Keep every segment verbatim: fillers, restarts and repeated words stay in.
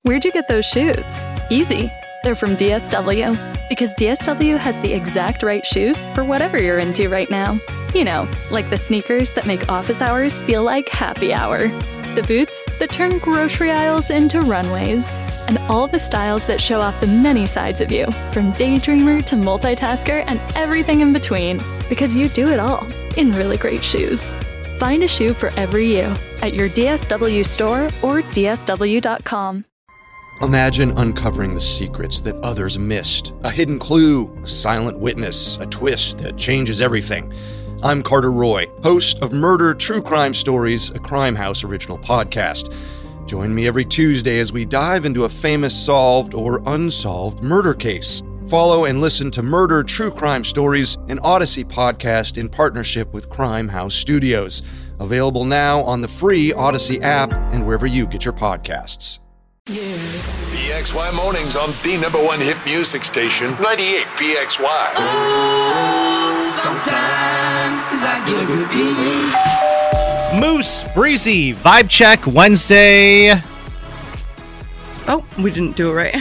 Where'd you get those shoes? Easy. They're from D S W. Because D S W has the exact right shoes for whatever you're into right now. You know, like the sneakers that make office hours feel like happy hour. The boots that turn grocery aisles into runways. And all the styles that show off the many sides of you, from daydreamer to multitasker and everything in between. Because you do it all in really great shoes. Find a shoe for every you at your D S W store or D S W dot com. Imagine uncovering the secrets that others missed. A hidden clue, a silent witness, a twist that changes everything. I'm Carter Roy, host of Murder True Crime Stories, a Crime House original podcast. Join me every Tuesday as we dive into a famous solved or unsolved murder case. Follow and listen to Murder True Crime Stories, an Odyssey podcast in partnership with Crime House Studios. Available now on the free Odyssey app and wherever you get your podcasts. Yeah. P X Y Mornings on the number one hit music station, ninety-eight P X Y. Oh, sometimes I get a good feeling. Moose, Breezy, Vibe Check, Wednesday. Oh, we didn't do it right.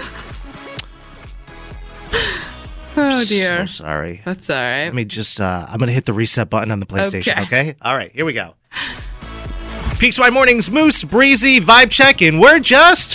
Oh, dear. So sorry. That's all right. Let me just, uh, I'm going to hit the reset button on the PlayStation, okay? okay? All right, here we go. P X Y Mornings, Moose, Breezy, Vibe Check, and we're just...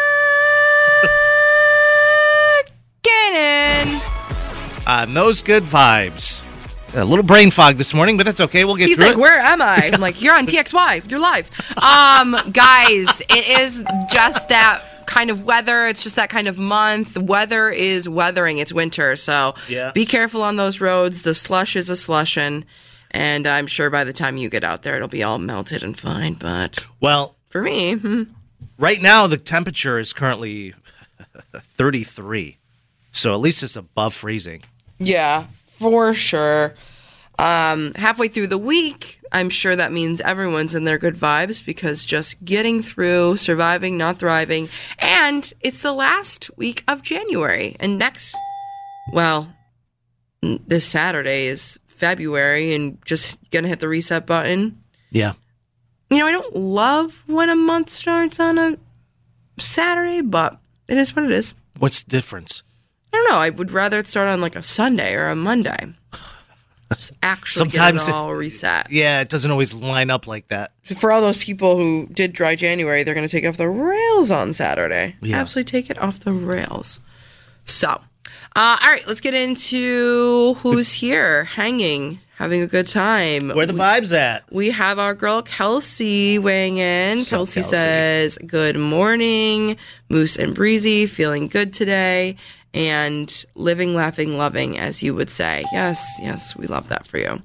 Checking in. On those good vibes. A little brain fog this morning, but that's okay. We'll get He's through like, it. where am I? I'm like, you're on P X Y. You're live. Um, guys, it is just that kind of weather. It's just that kind of month. Weather is weathering. It's winter, so yeah. Be careful on those roads. The slush is a slushin', and I'm sure by the time you get out there, it'll be all melted and fine. But well, for me, hmm. right now the temperature is currently thirty-three, so at least it's above freezing. Yeah. For sure. Um, halfway through the week, I'm sure that means everyone's in their good vibes because just getting through, surviving, not thriving. And it's the last week of January. And next, well, this Saturday is February and just going to hit the reset button. Yeah. You know, I don't love when a month starts on a Saturday, but it is what it is. What's the difference? I don't know. I would rather it start on like a Sunday or a Monday. Just actually Sometimes get it all reset. Yeah, it doesn't always line up like that. For all those people who did dry January, they're going to take it off the rails on Saturday. Yeah. Absolutely take it off the rails. So, uh, all right, let's get into who's here, hanging, having a good time. Where the we, vibes at? We have our girl Kelsey weighing in. So Kelsey, Kelsey says, good morning, Moose and Breezy, feeling good today. And living, laughing, loving, as you would say. Yes, yes, we love that for you.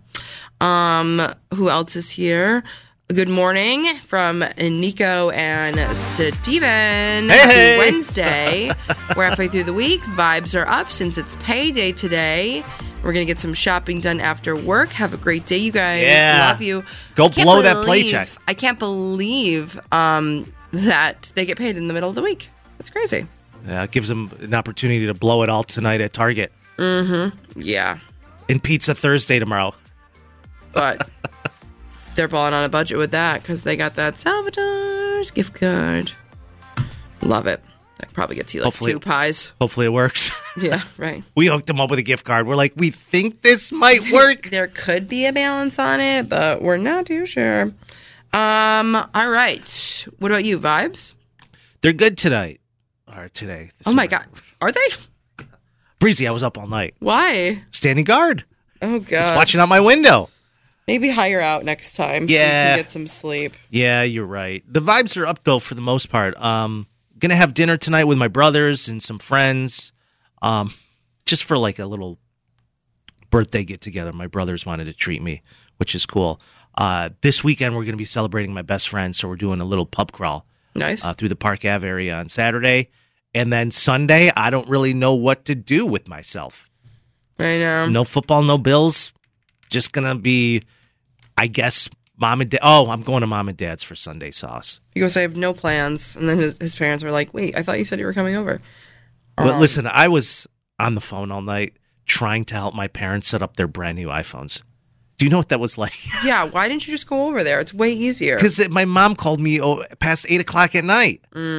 Um, who else is here? Good morning from Nico and Steven. Hey, Happy hey. Wednesday. We're halfway through the week. Vibes are up since it's payday today. We're going to get some shopping done after work. Have a great day, you guys. Yeah. Love you. Go Can't blow that believe- paycheck. I can't believe um, that they get paid in the middle of the week. That's crazy. Yeah, it gives them an opportunity to blow it all tonight at Target. Mm-hmm. Yeah. And Pizza Thursday tomorrow. But they're balling on a budget with that because they got that Salvatore's gift card. Love it. That probably gets you like Hopefully- two pies. Hopefully it works. Yeah, right. We hooked them up with a gift card. We're like, we think this might work. There could be a balance on it, but we're not too sure. Um. All right. What about you, Vibes? They're good tonight. Or today. this Oh, my morning. God. Are they? Breezy, I was up all night. Why? Standing guard. Oh, Just God. watching out my window. Maybe hire out next time so Yeah. you can get some sleep. Yeah, you're right. The vibes are up, though, for the most part. Um, gonna have dinner tonight with my brothers and some friends. Um, just for like a little birthday get-together. My brothers wanted to treat me, which is cool. Uh, this weekend, we're gonna be celebrating my best friend, so we're doing a little pub crawl. Nice. Uh, through the Park Ave area on Saturday. And then Sunday, I don't really know what to do with myself. I know. No football, no Bills. Just going to be, I guess, mom and dad. Oh, I'm going to mom and dad's for Sunday sauce. He goes, I have no plans. And then his, his parents were like, wait, I thought you said you were coming over. But Um, listen, I was on the phone all night trying to help my parents set up their brand new iPhones. Do you know what that was like? Yeah, why didn't you just go over there? It's way easier. Because my mom called me oh, past eight o'clock at night. Mm.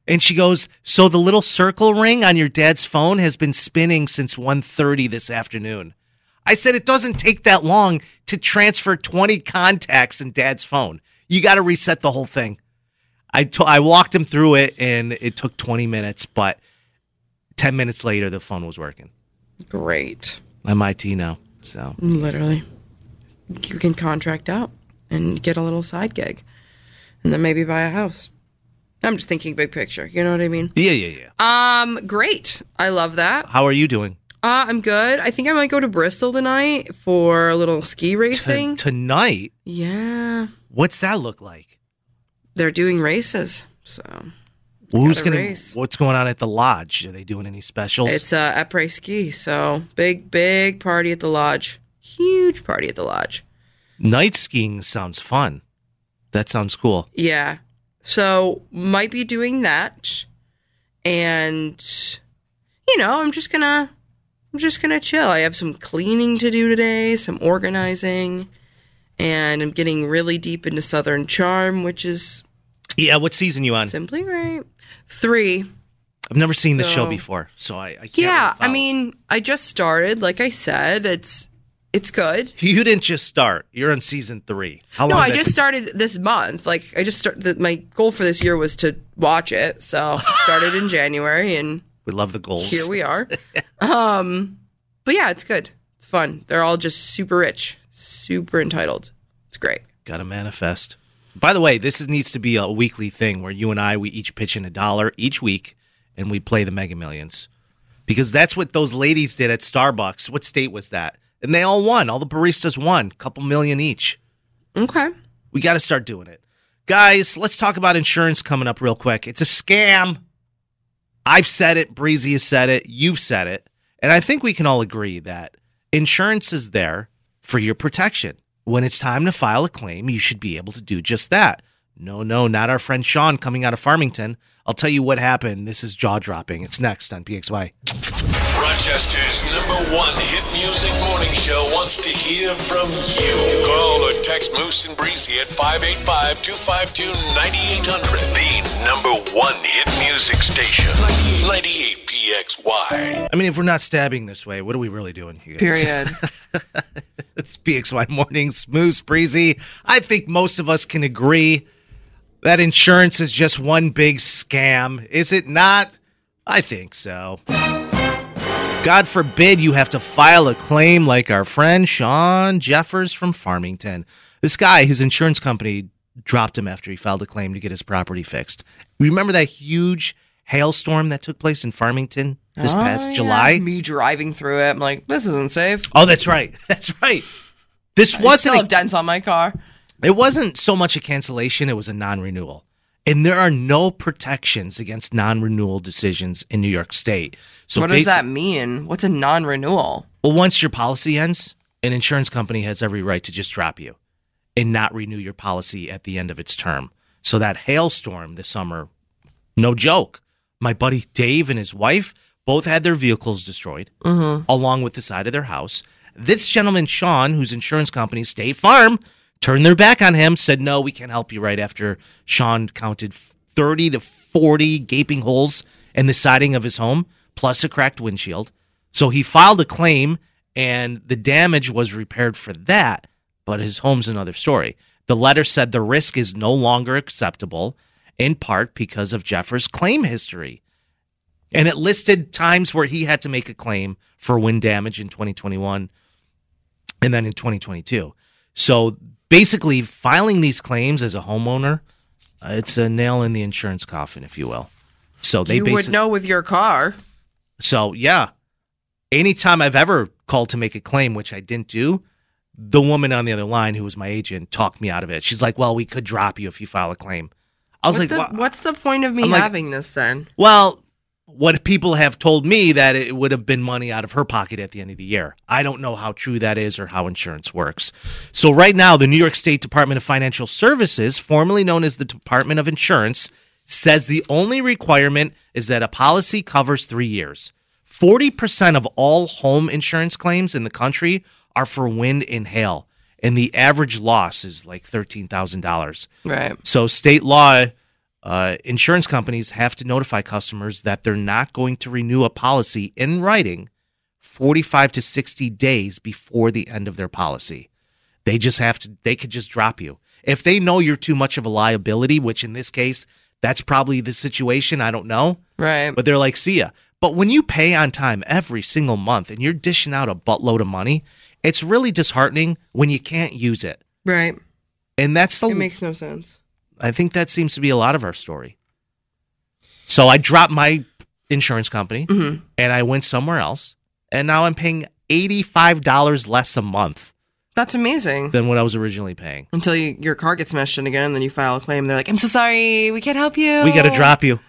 And she goes, so the little circle ring on your dad's phone has been spinning since one thirty this afternoon. I said, it doesn't take that long to transfer twenty contacts in dad's phone. You got to reset the whole thing. I, t- I walked him through it, and it took twenty minutes, but ten minutes later, the phone was working. Great. I'm I T now, so. Literally. You can contract out and get a little side gig, and then maybe buy a house. I'm just thinking big picture. You know what I mean? Yeah, yeah, yeah. Um, great. I love that. How are you doing? Uh, I'm good. I think I might go to Bristol tonight for a little ski racing. T- tonight? Yeah. What's that look like? They're doing races, so. Who's gotta gonna? race. What's going on at the lodge? Are they doing any specials? It's uh, après ski, so big, big party at the lodge. Huge party at the lodge. Night skiing sounds fun. That sounds cool. Yeah. So might be doing that, and you know, I'm just gonna, I'm just gonna chill. I have some cleaning to do today, some organizing, and I'm getting really deep into Southern Charm, which is Yeah, what season you on? simply great. Three. I've never seen the show So- before, so I, I can't. Yeah, really I follow. mean, I just started. Like I said, it's it's good. You didn't just start. You're on season three. How No, long? I did that just take? started this month. Like I just started. My goal for this year was to watch it, so I started in January, and We love the goals. here we are. Um, but yeah, it's good. It's fun. They're all just super rich, super entitled. It's great. Got to manifest. By the way, this is, needs to be a weekly thing where you and I, we each pitch in a dollar each week, and we play the Mega Millions. Because that's what those ladies did at Starbucks. What state was that? And they all won. All the baristas won. Couple million each. Okay. We got to start doing it. Guys, let's talk about insurance coming up real quick. It's a scam. I've said it. Breezy has said it. You've said it. And I think we can all agree that insurance is there for your protection. When it's time to file a claim, you should be able to do just that. No, no, not our friend Sean coming out of Farmington. I'll tell you what happened. This is jaw-dropping. It's next on P X Y. Rochester's number one hit music morning show wants to hear from you. Call or text Moose and Breezy at five eight five, two five two, nine eight zero zero. The number one hit music station. ninety-eight P X Y. I mean, if we're not stabbing this way, what are we really doing here? Period. It's P X Y Mornings, Moose, Breezy. I think most of us can agree that insurance is just one big scam. Is it not? I think so. God forbid you have to file a claim like our friend Sean Jeffers from Farmington. This guy, his insurance company dropped him after he filed a claim to get his property fixed. Remember that huge hailstorm that took place in Farmington this past Oh, yeah. July? Me driving through it, I'm like, this isn't safe. Oh, that's right. That's right. This I still wasn't have a, dents on my car. it wasn't so much a cancellation, it was a non-renewal. And there are no protections against non-renewal decisions in New York State. So What does basi- that mean? What's a non-renewal? Well, once your policy ends, an insurance company has every right to just drop you and not renew your policy at the end of its term. So that hailstorm this summer, no joke. My buddy Dave and his wife both had their vehicles destroyed, along with the side of their house. This gentleman, Sean, whose insurance company, State Farm, turned their back on him, said, no, we can't help you, right after Sean counted thirty to forty gaping holes in the siding of his home, plus a cracked windshield. So he filed a claim, and the damage was repaired for that, but his home's another story. The letter said the risk is no longer acceptable, in part because of Jeffers' claim history. And it listed times where he had to make a claim for wind damage in twenty twenty-one and then in twenty twenty-two. So basically, filing these claims as a homeowner, uh, it's a nail in the insurance coffin, if you will. So they You would basically, know with your car. so yeah, anytime I've ever called to make a claim, which I didn't do, the woman on the other line, who was my agent, talked me out of it. She's like, well, we could drop you if you file a claim. I was What like, the- "Wha- what's the point of me I'm like- having this then? well, what people have told me that it would have been money out of her pocket at the end of the year. I don't know how true that is or how insurance works. So right now, the New York State Department of Financial Services, formerly known as the Department of Insurance, says the only requirement is that a policy covers three years. forty percent of all home insurance claims in the country are for wind and hail, and the average loss is like thirteen thousand dollars. Right. So state law Uh, insurance companies have to notify customers that they're not going to renew a policy in writing forty-five to sixty days before the end of their policy. They just have to, they could just drop you. If they know you're too much of a liability, which in this case, that's probably the situation, I don't know. Right. But they're like, see ya. But when you pay on time every single month and you're dishing out a buttload of money, it's really disheartening when you can't use it. Right. And that's the, It makes no sense. I think that seems to be a lot of our story. So I dropped my insurance company Mm-hmm. and I went somewhere else. And now I'm paying eighty-five dollars less a month That's amazing. than what I was originally paying. Until you, your car gets smashed in again, and then you file a claim. They're like, I'm so sorry. We can't help you. We got to drop you.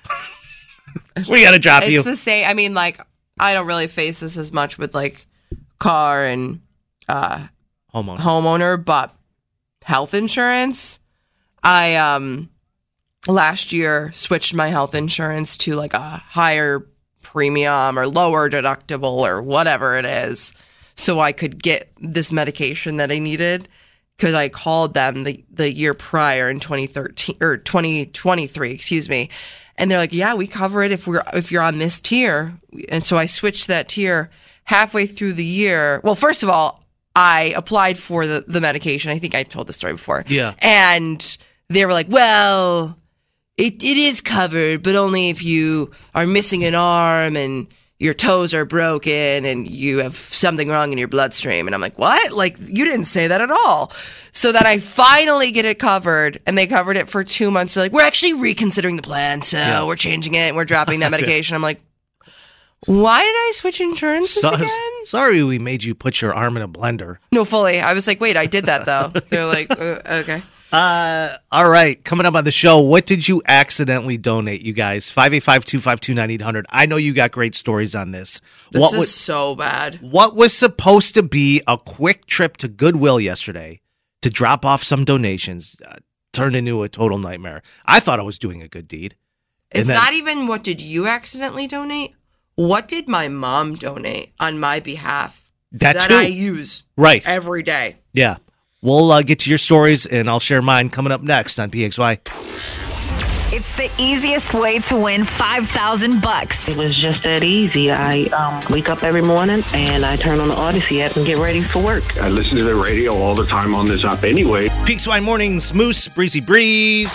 we got to drop It's you. the same. I mean, like, I don't really face this as much with, like, car and uh, Homeowner. homeowner, but health insurance. I, um, last year switched my health insurance to, like, a higher premium or lower deductible or whatever it is, so I could get this medication that I needed, because I called them the, the year prior in twenty thirteen or twenty twenty-three, excuse me. And they're like, yeah, we cover it if we're, if you're on this tier. And so I switched that tier halfway through the year. Well, first of all, I applied for the, the medication. I think I told the story before. Yeah. And they were like, well, It it is covered, but only if you are missing an arm and your toes are broken and you have something wrong in your bloodstream. And I'm like, what? Like, you didn't say that at all. So then I finally get it covered, and they covered it for two months. They're like, we're actually reconsidering the plan, so Yeah. we're changing it and we're dropping that medication. I'm like, why did I switch insurances So- again? sorry we made you put your arm in a blender. No, fully. I was like, wait, I did that though. They're like, uh, okay. Uh, all right. Coming up on the show, what did you accidentally donate, you guys? five eight five, two five two, nine eight hundred. I know you got great stories on this. This what is was, so bad. what was supposed to be a quick trip to Goodwill yesterday to drop off some donations uh, turned into a total nightmare. I thought I was doing a good deed. And It's then- not even what did you accidentally donate? What did my mom donate on my behalf That that too. I use Right. every day? Yeah. We'll uh, get to your stories, and I'll share mine coming up next on P X Y. It's the easiest way to win five thousand bucks. It was just that easy. I um, wake up every morning and I turn on the Odyssey app and get ready for work. I listen to the radio all the time on this app anyway. P X Y Mornings, Moose, Breezy Breeze.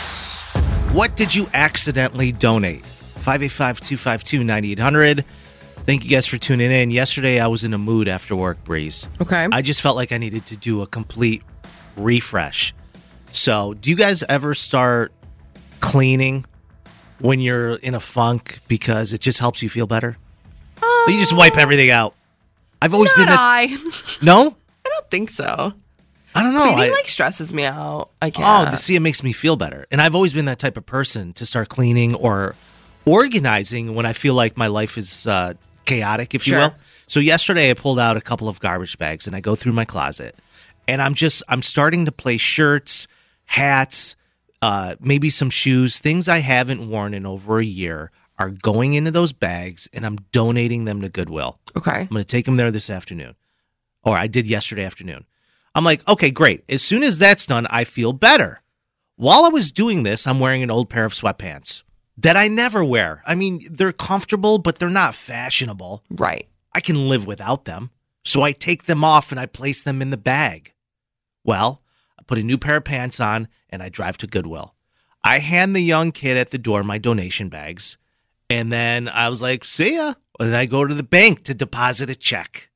What did you accidentally donate? five eight five, two five two, nine eight hundred. Thank you guys for tuning in. Yesterday, I was in a mood after work, Breeze. Okay. I just felt like I needed to do a complete refresh. So, do you guys ever start cleaning when you're in a funk because it just helps you feel better? Um, you just wipe everything out. I've always not been that. I. No? I don't think so. I don't know. Cleaning I- like stresses me out. I can't. Oh, to see, it makes me feel better. And I've always been that type of person to start cleaning or organizing when I feel like my life is uh, chaotic, if you Sure. will. So yesterday I pulled out a couple of garbage bags and I go through my closet and I'm just, I'm starting to place shirts, hats, uh, maybe some shoes, things I haven't worn in over a year are going into those bags and I'm donating them to Goodwill. Okay. I'm going to take them there this afternoon. Or I did yesterday afternoon. I'm like, okay, great. As soon as that's done, I feel better. While I was doing this, I'm wearing an old pair of sweatpants that I never wear. I mean, they're comfortable, but they're not fashionable. Right. I can live without them. So I take them off and I place them in the bag. Well, I put a new pair of pants on and I drive to Goodwill. I hand the young kid at the door my donation bags. And then I was like, see ya. And I go to the bank to deposit a check.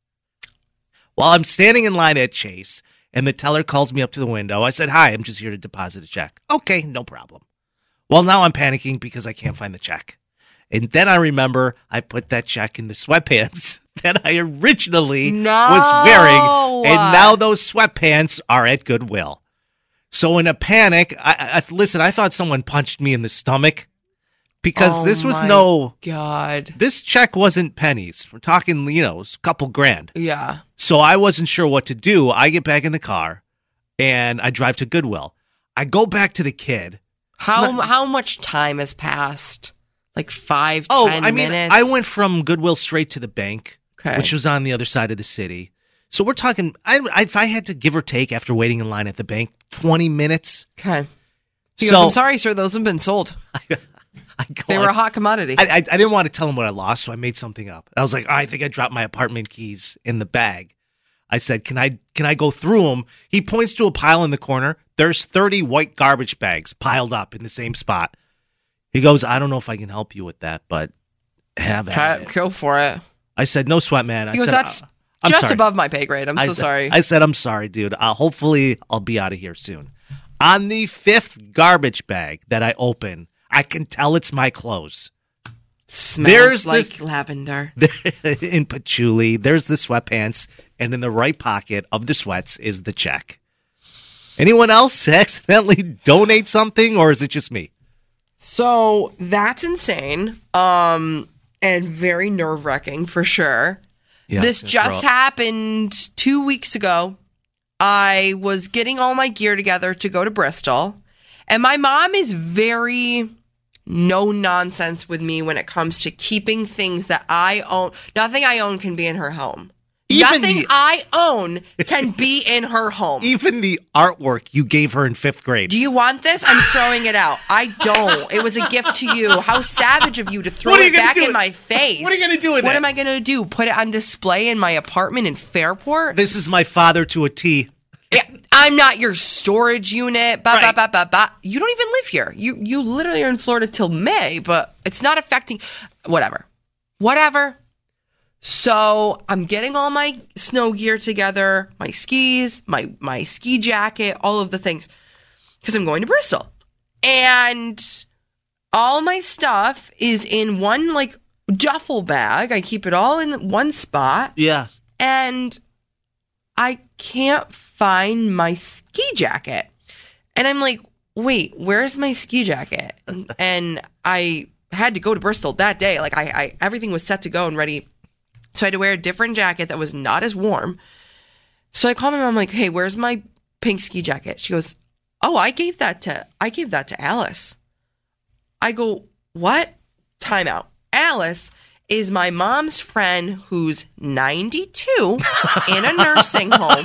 While I'm standing in line at Chase and the teller calls me up to the window, I said, hi, I'm just here to deposit a check. Okay, no problem. Well, now I'm panicking because I can't find the check. And then I remember I put that check in the sweatpants that I originally No. was wearing. And now those sweatpants are at Goodwill. So in a panic, I, I listen, I thought someone punched me in the stomach because Oh this was my no, God. this check wasn't pennies. We're talking, you know, a couple grand. Yeah. So I wasn't sure what to do. I get back in the car and I drive to Goodwill. I go back to the kid. How how much time has passed? Like five, Oh, ten I mean, minutes? I went from Goodwill straight to the bank, Okay. which was on the other side of the city. So we're talking, I, I, if I had to give or take after waiting in line at the bank, twenty minutes. Okay. He So- goes, I'm sorry, sir. Those have been sold. I go, They were a hot commodity. I, I, I didn't want to tell him what I lost, so I made something up. I was like, oh, I think I dropped my apartment keys in the bag. I said, can I can I go through them? He points to a pile in the corner. There's thirty white garbage bags piled up in the same spot. He goes, I don't know if I can help you with that, but have at Cat, it. go for it. I said, no sweat, man. I He goes, said, that's "Uh, I'm just sorry." above my pay grade. I'm I so said- sorry. I said, I'm sorry, dude. Uh, hopefully, I'll be out of here soon. On the fifth garbage bag that I open, I can tell it's my clothes. Smells There's like this- lavender. In patchouli, there's the sweatpants, and in the right pocket of the sweats is the check. Anyone else accidentally donate something, or is it just me? So that's insane. Um, and very nerve wracking for sure. Yeah, this it's rough. just happened two weeks ago. I was getting all my gear together to go to Bristol, and my mom is very no nonsense with me when it comes to keeping things that I own. Nothing I own can be in her home. Even Nothing the- I own can be in her home. Even the artwork you gave her in fifth grade. Do you want this? I'm throwing it out. I don't. It was a gift to you. How savage of you to throw What are you it gonna back do in with- my face. What are you gonna do with What it? am I going to do? Put it on display in my apartment in Fairport? This is my father to a T. Yeah, I'm not your storage unit. Ba, Right. ba, ba, ba, ba. You don't even live here. You you literally are in Florida till May, but it's not affecting. Whatever. Whatever. So I'm getting all my snow gear together, my skis, my my ski jacket, all of the things, because I'm going to Bristol, and all my stuff is in one like duffel bag. I keep it all in one spot, Yeah. and I can't find my ski jacket. And I'm like, wait, where's my ski jacket? And I had to go to Bristol that day. Like I, I everything was set to go and ready. So I had to wear a different jacket that was not as warm. So I called my mom, I'm like, hey, where's my pink ski jacket? She goes, oh, I gave that to I gave that to Alice. I go, what? Time out. Alice is my mom's friend who's ninety-two in a nursing home,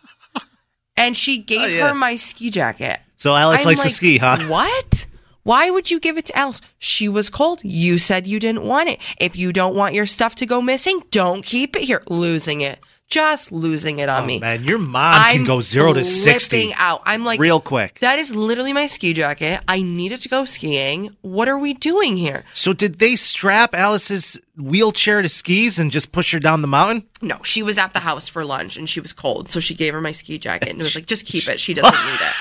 and she gave Oh, yeah. her my ski jacket. So Alice I'm likes to like, ski, huh? What? Why would you give it to Alice? She was cold. You said you didn't want it. If you don't want your stuff to go missing, don't keep it here. Losing it. Just losing it on Oh, me. man, your mom I'm can go zero to sixty flipping out. I'm like, real quick. that is literally my ski jacket. I needed to go skiing. What are we doing here? So did they strap Alice's wheelchair to skis and just push her down the mountain? No, she was at the house for lunch and she was cold. So she gave her my ski jacket and it was like, just keep it. She doesn't need it.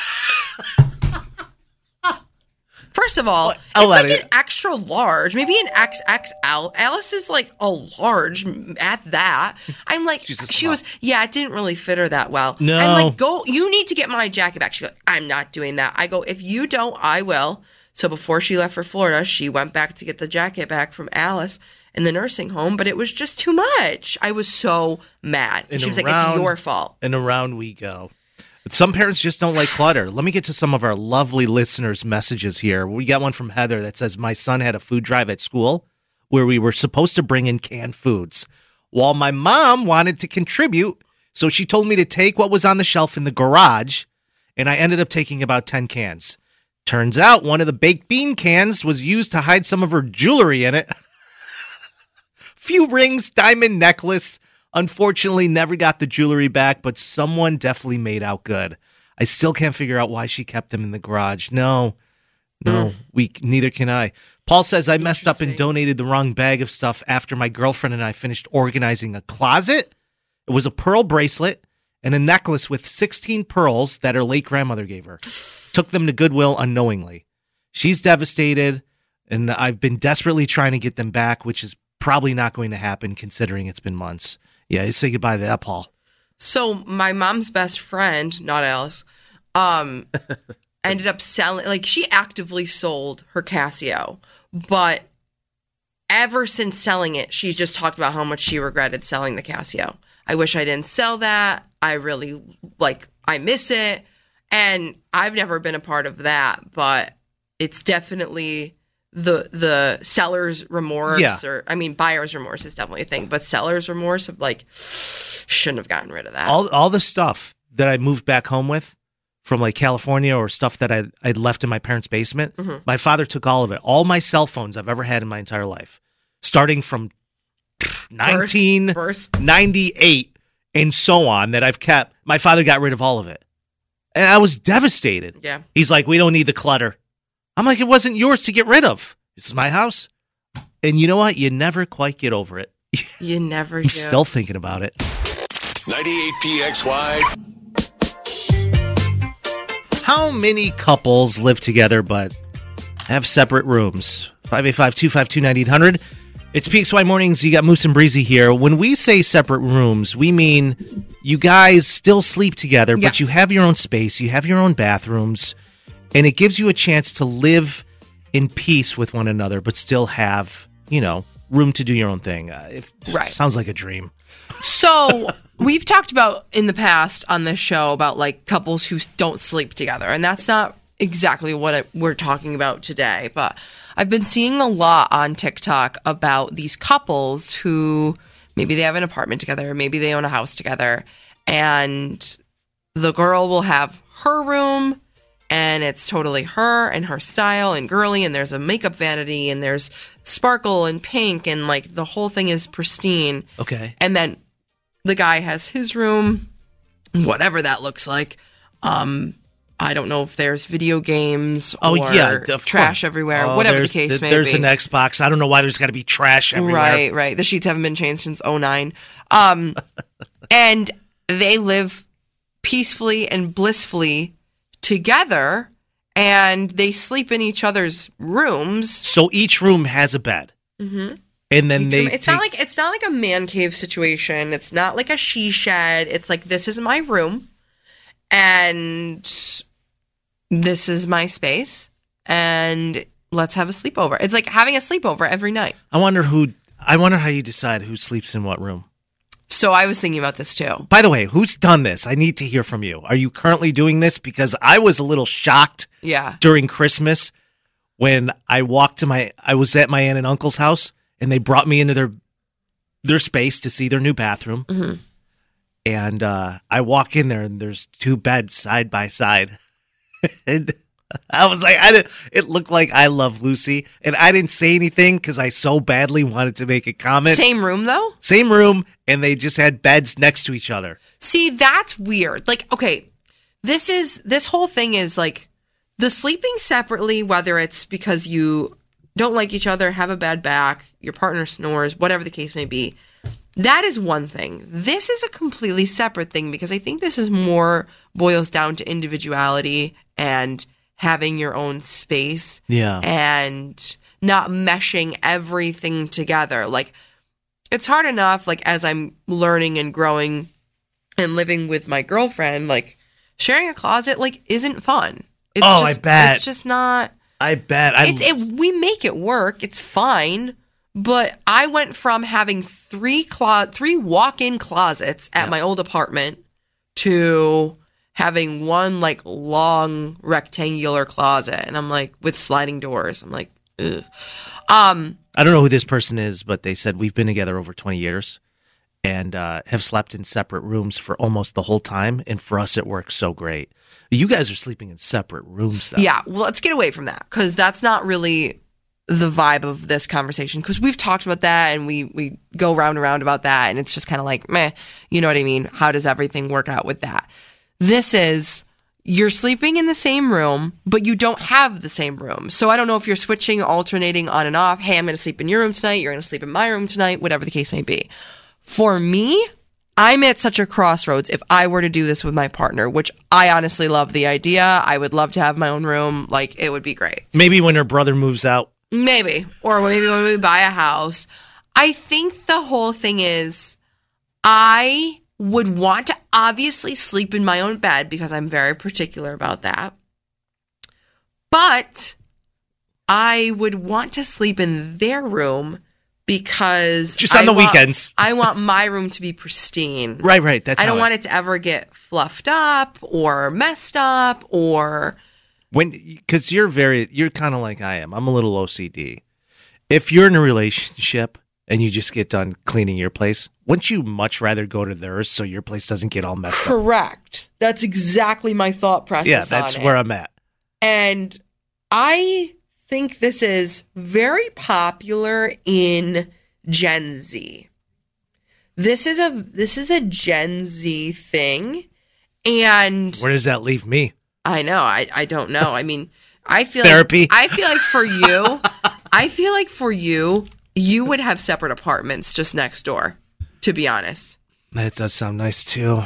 First of all, I'll it's let like it- an extra large, maybe an X X L. Alice is like a large at that. I'm like, She's a she small. was, yeah, it didn't really fit her that well. No. I'm like, go, you need to get my jacket back. She goes, I'm not doing that. I go, if you don't, I will. So before she left for Florida, she went back to get the jacket back from Alice in the nursing home, but it was just too much. I was so mad. And she was like, around- it's your fault. And around we go. But some parents just don't like clutter. Let me get to some of our lovely listeners' messages here. We got one from Heather that says, my son had a food drive at school where we were supposed to bring in canned foods. While my mom wanted to contribute, so she told me to take what was on the shelf in the garage, and I ended up taking about ten cans. Turns out one of the baked bean cans was used to hide some of her jewelry in it. Few rings, diamond necklace. Unfortunately, never got the jewelry back, but someone definitely made out good. I still can't figure out why she kept them in the garage. No, no, we neither can I. Paul says I messed up and Interesting. donated the wrong bag of stuff after my girlfriend and I finished organizing a closet. It was a pearl bracelet and a necklace with sixteen pearls that her late grandmother gave her. Took them to Goodwill unknowingly. She's devastated, and I've been desperately trying to get them back, which is probably not going to happen considering it's been months. Yeah, say goodbye to that, Paul. So my mom's best friend, not Alice, um, ended up selling, like she actively sold her Casio, but ever since selling it, she's just talked about how much she regretted selling the Casio. I wish I didn't sell that. I really, like, I miss it. And I've never been a part of that, but it's definitely the the seller's remorse, Yeah. or I mean, buyer's remorse is definitely a thing, but seller's remorse of like, shouldn't have gotten rid of that. All all the stuff that I moved back home with from like California or stuff that I I'd left in my parents' basement. Mhm. My father took all of it, all my cell phones I've ever had in my entire life, starting from nineteen ninety-eight and so on that I've kept. My father got rid of all of it. And I was devastated. Yeah. He's like, we don't need the clutter. I'm like, it wasn't yours to get rid of. This is my house. And you know what? You never quite get over it. You never I'm do. still thinking about it. ninety-eight P X Y. How many couples live together but have separate rooms? five eight five, two five two, nine eight hundred. It's P X Y Mornings. You got Moose and Breezy here. When we say separate rooms, we mean you guys still sleep together, but Yes. you have your own space, you have your own bathrooms, and it gives you a chance to live in peace with one another, but still have, you know, room to do your own thing. Uh, if, Right. Sounds like a dream. So we've talked about in the past on this show about like couples who don't sleep together, and that's not exactly what it, we're talking about today. But I've been seeing a lot on TikTok about these couples who maybe they have an apartment together, maybe they own a house together, and the girl will have her room. And it's totally her and her style and girly, and there's a makeup vanity, and there's sparkle and pink, and like the whole thing is pristine. Okay. And then the guy has his room, whatever that looks like. Um, I don't know if there's video games Oh, or yeah. of trash course. everywhere, Oh, whatever the there's- case th- may There's be. an Xbox. I don't know why there's got to be trash everywhere. Right, right. The sheets haven't been changed since oh nine. Um, and they live peacefully and blissfully together, and they sleep in each other's rooms. So each room has a bed. Mm-hmm. And then they It's take- not like it's not like a man cave situation. It's not like a she shed. It's like, this is my room, and this is my space, and let's have a sleepover. It's like having a sleepover every night. I wonder who. I wonder how you decide who sleeps in what room. So I was thinking about this too. By the way, who's done this? I need to hear from you. Are you currently doing this? Because I was a little shocked Yeah. during Christmas when I walked to my. I was at my aunt and uncle's house, and they brought me into their their space to see their new bathroom. Mm-hmm. And uh, I walk in there, and there's two beds side by side. And I was like, I didn't. It looked like I Love Lucy, and I didn't say anything because I so badly wanted to make a comment. Same room though? Same room, and they just had beds next to each other. See, that's weird. Like, okay, this is this whole thing is like the sleeping separately, whether it's because you don't like each other, have a bad back, your partner snores, whatever the case may be. That is one thing. This is a completely separate thing because I think this is more boils down to individuality and having your own space. Yeah. And not meshing everything together. Like, it's hard enough, like, as I'm learning and growing and living with my girlfriend, like, sharing a closet, like, isn't fun. It's Oh, I just, bet. It's just not. I bet. I It, it, we make it work. It's fine. But I went from having three clo- three walk-in closets at my old apartment to having one like long rectangular closet, and I'm like with sliding doors. I'm like, ugh. Um, I don't know who this person is, but they said we've been together over twenty years and uh, have slept in separate rooms for almost the whole time. And for us, it works so great. You guys are sleeping in separate rooms, though. yeah. Well, let's get away from that because that's not really the vibe of this conversation. Because we've talked about that and we we go round and round about that, and it's just kind of like meh. You know what I mean? How does everything work out with that? This is, you're sleeping in the same room, but you don't have the same room. So I don't know if you're switching, alternating on and off. Hey, I'm going to sleep in your room tonight. You're going to sleep in my room tonight, whatever the case may be. For me, I'm at such a crossroads if I were to do this with my partner, which I honestly love the idea. I would love to have my own room. Like, it would be great. Maybe when her brother moves out. Maybe. Or maybe when we buy a house. I think the whole thing is I would want to obviously sleep in my own bed because I'm very particular about that. But I would want to sleep in their room because Just on I the want- weekends. I want my room to be pristine. Right, right. That's I don't how want it to ever get fluffed up or messed up or when because you're very you're kind of like I am. I'm a little O C D. If you're in a relationship and you just get done cleaning your place, wouldn't you much rather go to theirs so your place doesn't get all messed up? Correct. That's exactly my thought process. Yeah, that's on where it. I'm at. And I think this is very popular in Gen Z. This is a this is a Gen Z thing, and Where does that leave me? I know I I don't know. I mean, I feel Therapy. Like, I feel like for you, I feel like for you, you would have separate apartments just next door. To be honest, That does sound nice too.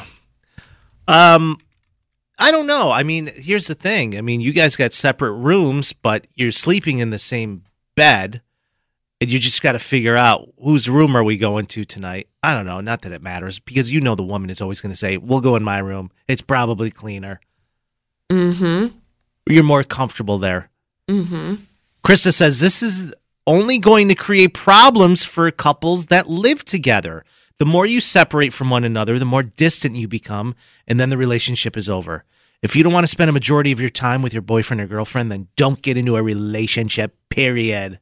Um, I don't know. I mean, here's the thing. I mean, you guys got separate rooms, but you're sleeping in the same bed, and you just got to figure out whose room are we going to tonight. I don't know. Not that it matters, because you know the woman is always going to say, "We'll go in my room. It's probably cleaner." mm-hmm. You're more comfortable there. Mm-hmm. Krista says this is only going to create problems for couples that live together. The more you separate from one another, the more distant you become, and then the relationship is over. If you don't want to spend a majority of your time with your boyfriend or girlfriend, then don't get into a relationship, period.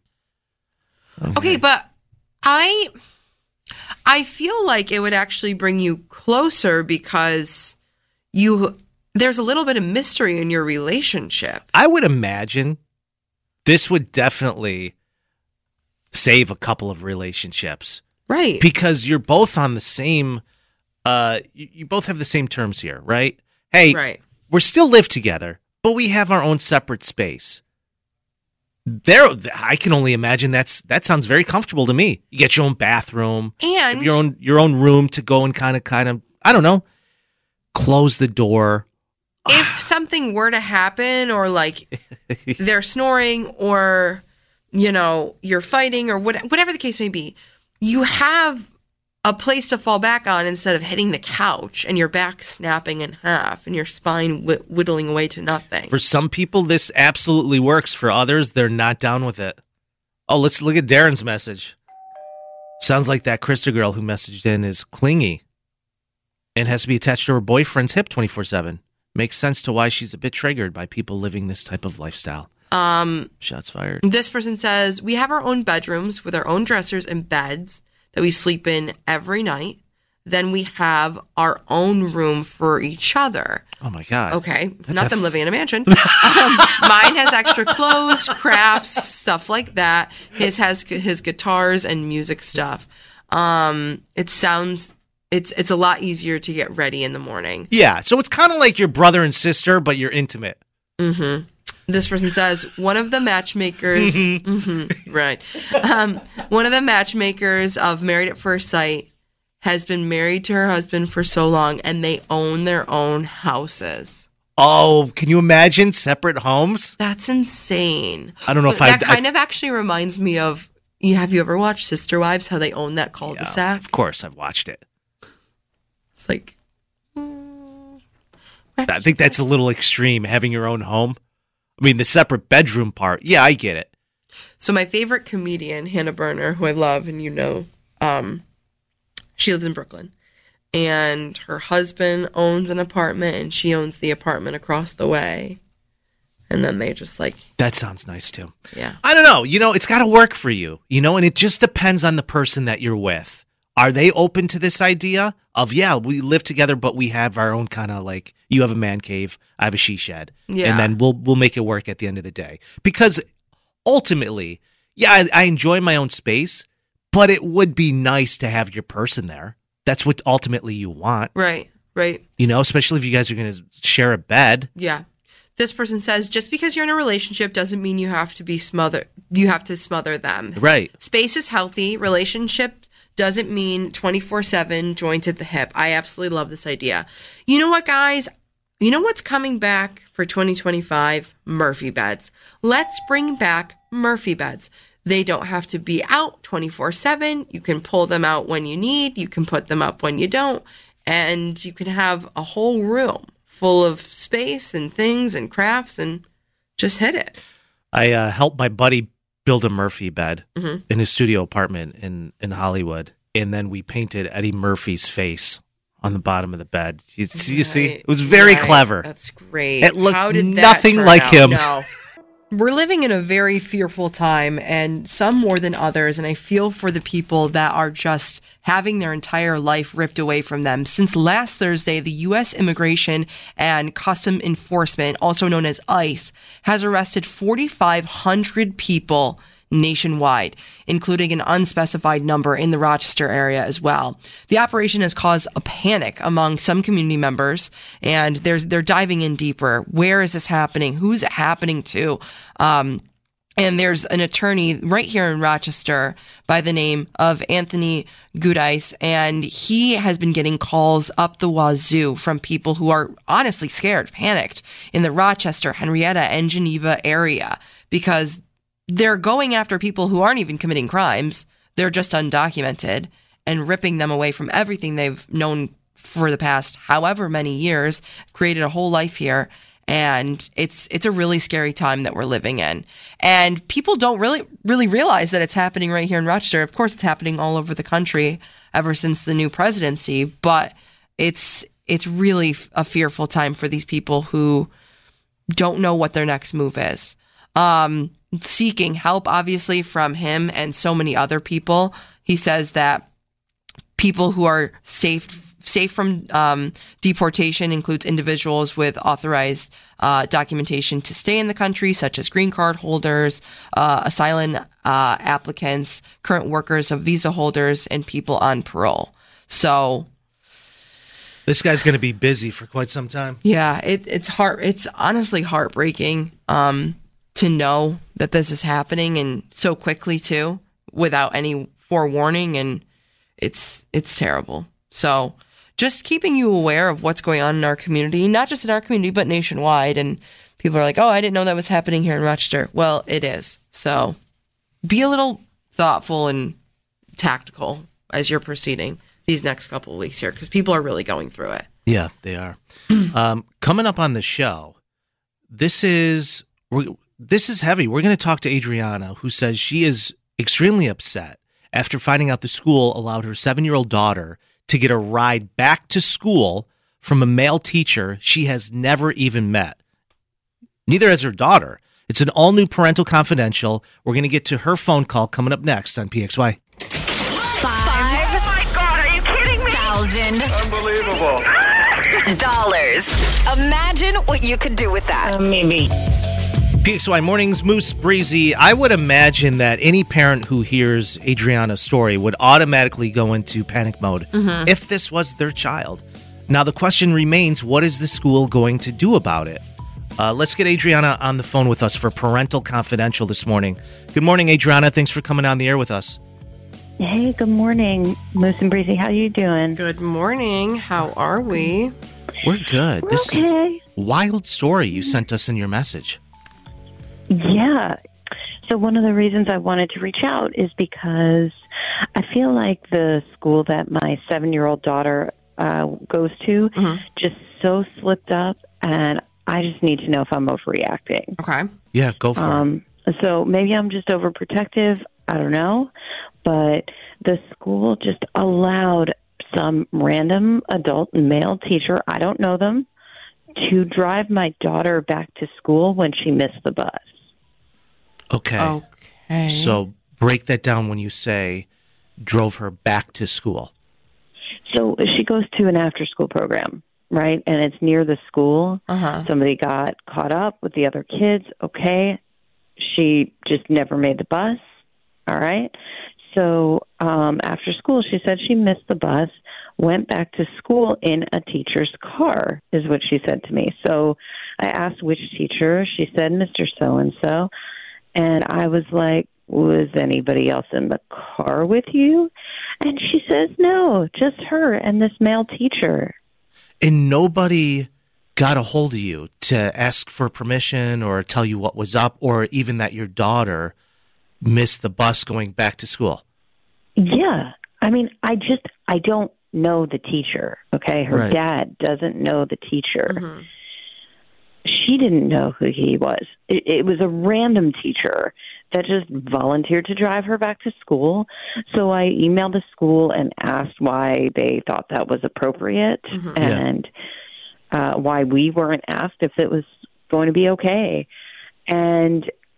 Okay, okay but I I feel like it would actually bring you closer because you there's a little bit of mystery in your relationship. I would imagine this would definitely save a couple of relationships. Right. Because you're both on the same, uh, you, you both have the same terms here, right? Hey, right. We're still live together, but we have our own separate space. There, I can only imagine that's that sounds very comfortable to me. You get your own bathroom, and your own your own room to go and kind of kind of I don't know, close the door. If something were to happen, or like they're snoring, or you know you're fighting, or what, whatever the case may be, you have a place to fall back on instead of hitting the couch and your back snapping in half and your spine wh- whittling away to nothing. For some people, this absolutely works. For others, they're not down with it. Oh, let's look at Darren's message. Sounds like that Krista girl who messaged in is clingy and has to be attached to her boyfriend's hip twenty-four seven. Makes sense to why she's a bit triggered by people living this type of lifestyle. Um, Shots fired. This person says, we have our own bedrooms with our own dressers and beds that we sleep in every night. Then we have our own room for each other. Oh, my God. Okay. That's Not a them f- living in a mansion. um, mine has extra clothes, crafts, stuff like that. His has gu- his guitars and music stuff. Um, it sounds... It's it's a lot easier to get ready in the morning. Yeah, so it's kind of like your brother and sister, but you're intimate. Mm-hmm. This person says, one of the matchmakers... mm-hmm, right. Um, one of the matchmakers of Married at First Sight has been married to her husband for so long, and they own their own houses. Oh, can you imagine separate homes? That's insane. I don't know but if I... That kind I, of actually reminds me of... You, have you ever watched Sister Wives, how they own that cul-de-sac? Yeah, of course, I've watched it. It's like... Mm, I think that's a little extreme, having your own home. I mean, the separate bedroom part, yeah, I get it. So my favorite comedian, Hannah Berner, who I love, and you know, um, she lives in Brooklyn. And her husband owns an apartment, and she owns the apartment across the way. And then they just like... That sounds nice, too. Yeah. I don't know. You know, it's got to work for you, you know, and it just depends on the person that you're with. Are they open to this idea of, yeah, we live together, but we have our own kind of like, you have a man cave, I have a she shed. Yeah. And then we'll we'll make it work at the end of the day. Because ultimately, yeah, I, I enjoy my own space, but it would be nice to have your person there. That's what ultimately you want. Right, right. You know, especially if you guys are going to share a bed. Yeah. This person says, just because you're in a relationship doesn't mean you have to be smothered. You have to smother them. Right. Space is healthy. Relationship doesn't mean twenty-four seven joints at the hip. I absolutely love this idea. You know what, guys? You know what's coming back for twenty twenty-five? Murphy beds. Let's bring back Murphy beds. They don't have to be out twenty-four seven. You can pull them out when you need. You can put them up when you don't. And you can have a whole room full of space and things and crafts and just hit it. I uh, helped my buddy build a Murphy bed mm-hmm. in his studio apartment in, in Hollywood. And then we painted Eddie Murphy's face on the bottom of the bed. You, you see? It was very right. clever. That's great. It looked How did that nothing turn like out? him. No. We're living in a very fearful time, and some more than others, and I feel for the people that are just having their entire life ripped away from them. Since last Thursday, the U S Immigration and Custom Enforcement, also known as ICE, has arrested forty-five hundred people nationwide, including an unspecified number in the Rochester area as well. The operation has caused a panic among some community members, and there's they're diving in deeper. Where is this happening? Who's it happening to? Um, and there's an attorney right here in Rochester by the name of Anthony Gudice, and he has been getting calls up the wazoo from people who are honestly scared, panicked in the Rochester, Henrietta, and Geneva area because they're going after people who aren't even committing crimes. They're just undocumented and ripping them away from everything they've known for the past however many years, created a whole life here. And it's it's a really scary time that we're living in. And people don't really, really realize that it's happening right here in Rochester. Of course, it's happening all over the country ever since the new presidency. But it's it's really a fearful time for these people who don't know what their next move is. Um... Seeking help, obviously, from him and so many other people. He says that people who are safe safe from um, deportation includes individuals with authorized uh, documentation to stay in the country, such as green card holders, uh, asylum uh, applicants, current workers of visa holders, and people on parole. So this guy's going to be busy for quite some time. Yeah, it, it's heart. It's honestly heartbreaking. Um, to know that this is happening and so quickly too, without any forewarning, and it's it's terrible. So just keeping you aware of what's going on in our community, not just in our community, but nationwide. And people are like, oh, I didn't know that was happening here in Rochester. Well, it is. So be a little thoughtful and tactical as you're proceeding these next couple of weeks here, because people are really going through it. Yeah, they are. um, coming up on the show, this is... We're, This is heavy. We're going to talk to Adriana, who says she is extremely upset after finding out the school allowed her seven-year-old daughter to get a ride back to school from a male teacher she has never even met. Neither has her daughter. It's an all-new Parental Confidential. We're going to get to her phone call coming up next on P X Y. Five. Oh my God, are you kidding me? Thousand. Unbelievable. Dollars. Imagine what you could do with that. Uh, maybe. P X Y Mornings, Moose, Breezy. I would imagine that any parent who hears Adriana's story would automatically go into panic mode Mm-hmm. if this was their child. Now, the question remains, what is the school going to do about it? Uh, let's get Adriana on the phone with us for Parental Confidential this morning. Good morning, Adriana. Thanks for coming on the air with us. Hey, good morning, Moose and Breezy. How you doing? Good morning. How are we? We're good. We're this okay. is a wild story you sent us in your message. Yeah. So one of the reasons I wanted to reach out is because I feel like the school that my seven-year-old daughter uh, goes to Mm-hmm. just so slipped up, and I just need to know if I'm overreacting. Okay. Yeah, go for Um, so maybe I'm just overprotective. I don't know. But the school just allowed some random adult male teacher, I don't know them, to drive my daughter back to school when she missed the bus. it. Okay. Okay. So break that down when you say drove her back to school. So she goes to an after-school program, right? And it's near the school. Uh-huh. Somebody got caught up with the other kids. Okay. She just never made the bus. All right. So um, after school, she said she missed the bus, went back to school in a teacher's car, is what she said to me. So I asked which teacher. She said Mister So-and-so. And I was like, was anybody else in the car with you? And she says, no, just her and this male teacher. And nobody got a hold of you to ask for permission or tell you what was up, or even that your daughter missed the bus going back to school. Yeah. I mean, I just, I don't know the teacher, okay? Her Right. dad doesn't know the teacher. Mm-hmm. She didn't know who he was. It, it was a random teacher that just volunteered to drive her back to school. So I emailed the school and asked why they thought that was appropriate Mhm. Yeah. and uh, why we weren't asked if it was going to be okay. And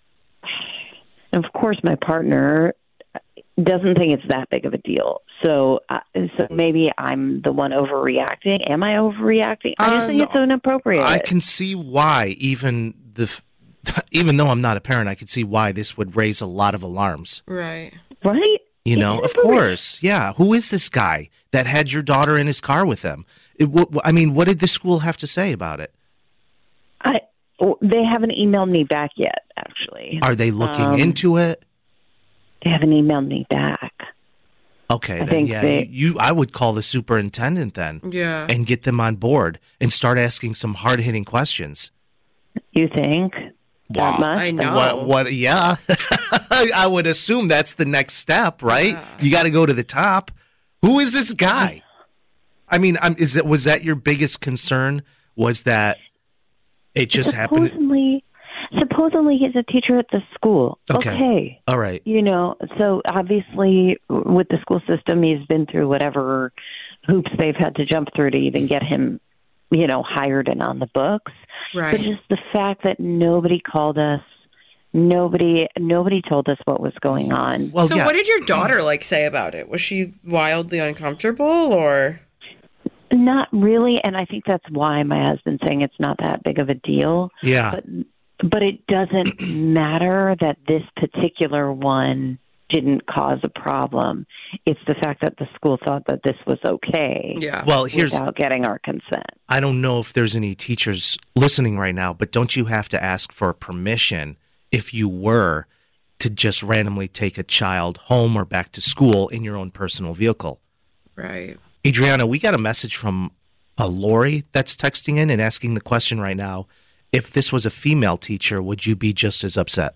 of course, my partner doesn't think it's that big of a deal. So, uh, so maybe I'm the one overreacting. Am I overreacting? I just Uh, think no. it's inappropriate. I can see why, even the, f- even though I'm not a parent, I could see why this would raise a lot of alarms. Right. Right? You know, of course. Yeah. Who is this guy that had your daughter in his car with him? It, w- I mean, what did the school have to say about it? I, they haven't emailed me back yet, actually. Are they looking Um, into it? They haven't emailed me back. Okay, I then think yeah, they- you, you. I would call the superintendent then, Yeah. and get them on board and start asking some hard hitting questions. You think? That much? I know. What? What? Yeah, I would assume that's the next step, right? Yeah. You got to go to the top. Who is this guy? I mean, um, is that was that your biggest concern? Was that it just happened? Supposedly, supposedly he's a teacher at the school. Okay. Okay. All right. You know, so obviously with the school system, he's been through whatever hoops they've had to jump through to even get him, you know, hired and on the books. Right. But just the fact that nobody called us, nobody, nobody told us what was going on. Well, so yeah. what did your daughter like say about it? Was she wildly uncomfortable or? Not really, and I think that's why my husband's saying it's not that big of a deal. Yeah. But but it doesn't matter that this particular one didn't cause a problem. It's the fact that the school thought that this was okay. Yeah. Well, here's. without getting our consent. I don't know if there's any teachers listening right now, but don't you have to ask for permission if you were to just randomly take a child home or back to school in your own personal vehicle? Right. Adriana, we got a message from a Lori that's texting in and asking the question right now. If this was a female teacher, would you be just as upset?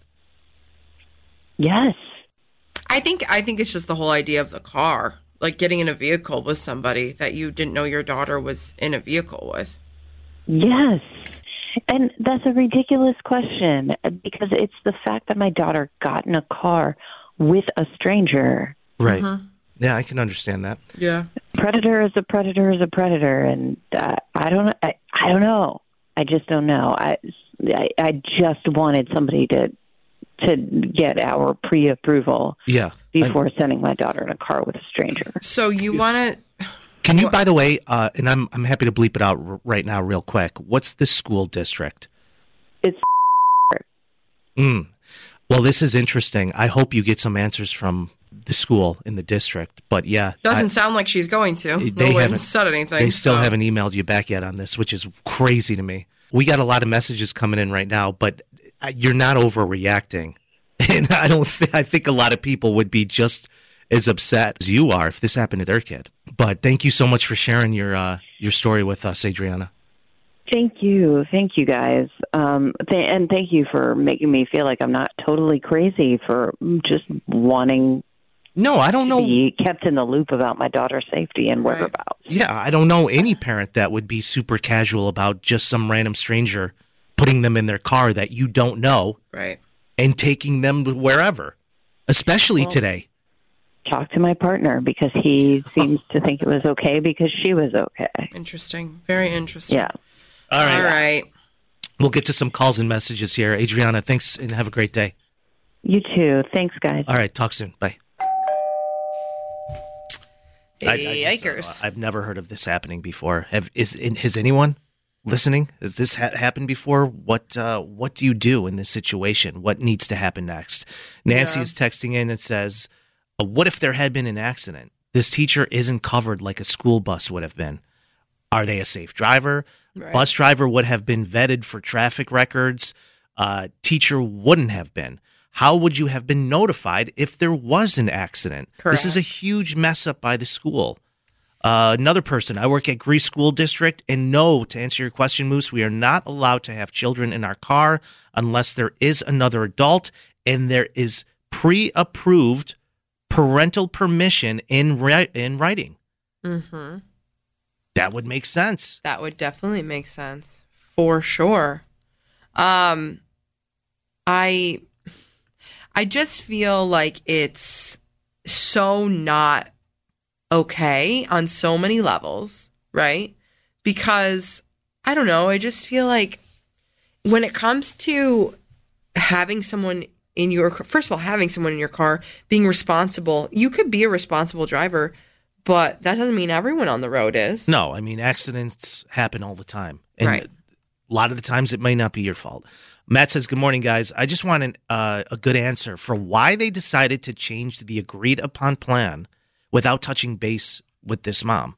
Yes. I think I think it's just the whole idea of the car, like getting in a vehicle with somebody that you didn't know your daughter was in a vehicle with. Yes. And that's a ridiculous question because it's the fact that my daughter got in a car with a stranger. Right. Mm-hmm. Yeah, I can understand that. Yeah. Predator is a predator is a predator, and uh, I don't I, I don't know. I just don't know. I, I I just wanted somebody to to get our pre-approval Yeah. before sending my daughter in a car with a stranger. So you want to? Can you, by the way, uh, and I'm I'm happy to bleep it out r- right now, real quick. What's the school district? It's Mm. Well, this is interesting. I hope you get some answers from the school in the district. But yeah, Doesn't I- sound like she's going to. They no one haven't said anything. They still so. haven't emailed you back yet on this, which is crazy to me. We got a lot of messages coming in right now, but uh, you're not overreacting, and I don't. Th- I think a lot of people would be just as upset as you are if this happened to their kid. But thank you so much for sharing your uh, your story with us, Adriana. Thank you. Thank you, guys. Um, th- and thank you for making me feel like I'm not totally crazy for just wanting No, I don't to know. be kept in the loop about my daughter's safety and Right. whereabouts. Yeah, I don't know any parent that would be super casual about just some random stranger putting them in their car that you don't know Right. and taking them wherever, especially Well, today. Talk to my partner because he seems to think it was okay because she was okay. Interesting. Very interesting. Yeah. All right. All right. We'll get to some calls and messages here. Adriana, thanks and have a great day. You too. Thanks, guys. All right, talk soon. Bye. I- I just, Yikers. uh, I've never heard of this happening before. Have is has anyone listening? Has this ha- happened before? What uh, what do you do in this situation? What needs to happen next? Nancy Yeah. is texting in and says, uh, "What if there had been an accident? This teacher isn't covered like a school bus would have been. Are they a safe driver? Right. Bus driver would have been vetted for traffic records. Uh, teacher wouldn't have been. How would you have been notified if there was an accident? This is a huge mess up by the school." Uh, another person, I work at Greece School District, and no, to answer your question, Moose, we are not allowed to have children in our car unless there is another adult and there is pre-approved parental permission in ri- in writing. Mm-hmm. That would make sense. That would definitely make sense for sure. Um, I, I just feel like it's so not okay on so many levels, right? Because I don't know, I just feel like when it comes to having someone in your, first of all, having someone in your car, being responsible. You could be a responsible driver, but that doesn't mean everyone on the road is. No, I mean, accidents happen all the time. And Right. a lot of the times it may not be your fault. Matt says, good morning, guys. I just want an, uh, a good answer for why they decided to change the agreed upon plan without touching base with this mom.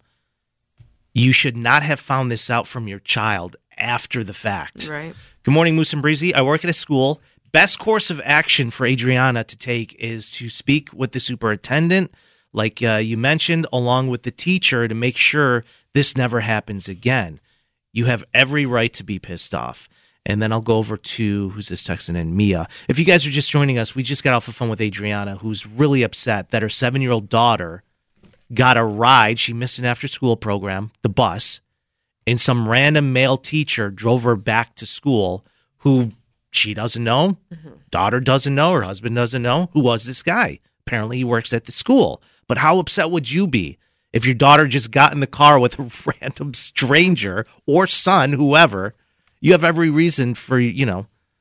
You should not have found this out from your child after the fact. Right. Good morning, Moose and Breezy. I work at a school. Best course of action for Adriana to take is to speak with the superintendent, like uh, you mentioned, along with the teacher to make sure this never happens again. You have every right to be pissed off. And then I'll go over to, who's this texting in? Mia. If you guys are just joining us, we just got off the phone with Adriana, who's really upset that her seven-year-old daughter got a ride. She missed an after-school program, the bus, and some random male teacher drove her back to school who she doesn't know, mm-hmm. daughter doesn't know, her husband doesn't know. Who was this guy? Apparently he works at the school. But how upset would you be if your daughter just got in the car with a random stranger or son, whoever? You have every reason for, you know,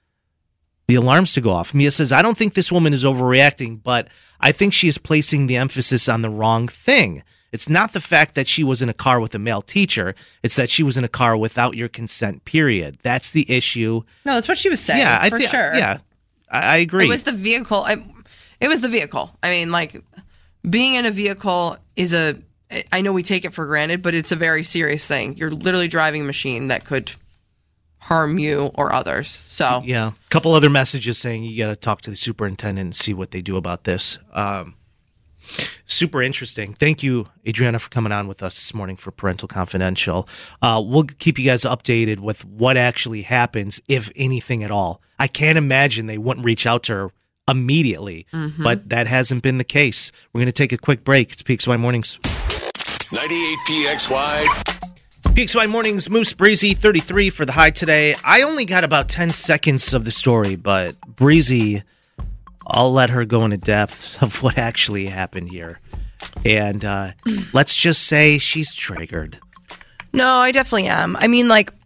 the alarms to go off. Mia says, I don't think this woman is overreacting, but I think she is placing the emphasis on the wrong thing. It's not the fact that she was in a car with a male teacher. It's that she was in a car without your consent, period. That's the issue. No, that's what she was saying, yeah, I for th- sure. Yeah, I, I agree. It was the vehicle. I, it was the vehicle. I mean, like, being in a vehicle is a, I know we take it for granted, but it's a very serious thing. You're literally driving a machine that could harm you or others. So yeah, a couple other messages saying you got to talk to the superintendent and see what they do about this. Um, super interesting. Thank you, Adriana, for coming on with us this morning for Parental Confidential. Uh, we'll keep you guys updated with what actually happens, if anything at all. I can't imagine they wouldn't reach out to her immediately, mm-hmm. but that hasn't been the case. We're going to take a quick break. It's P X Y Mornings. ninety-eight P X Y. P X Y Mornings, Moose Breezy, thirty-three for the high today. I only got about ten seconds of the story, but Breezy, I'll let her go into depth of what actually happened here. And uh, let's just say she's triggered. No, I definitely am. I mean, like,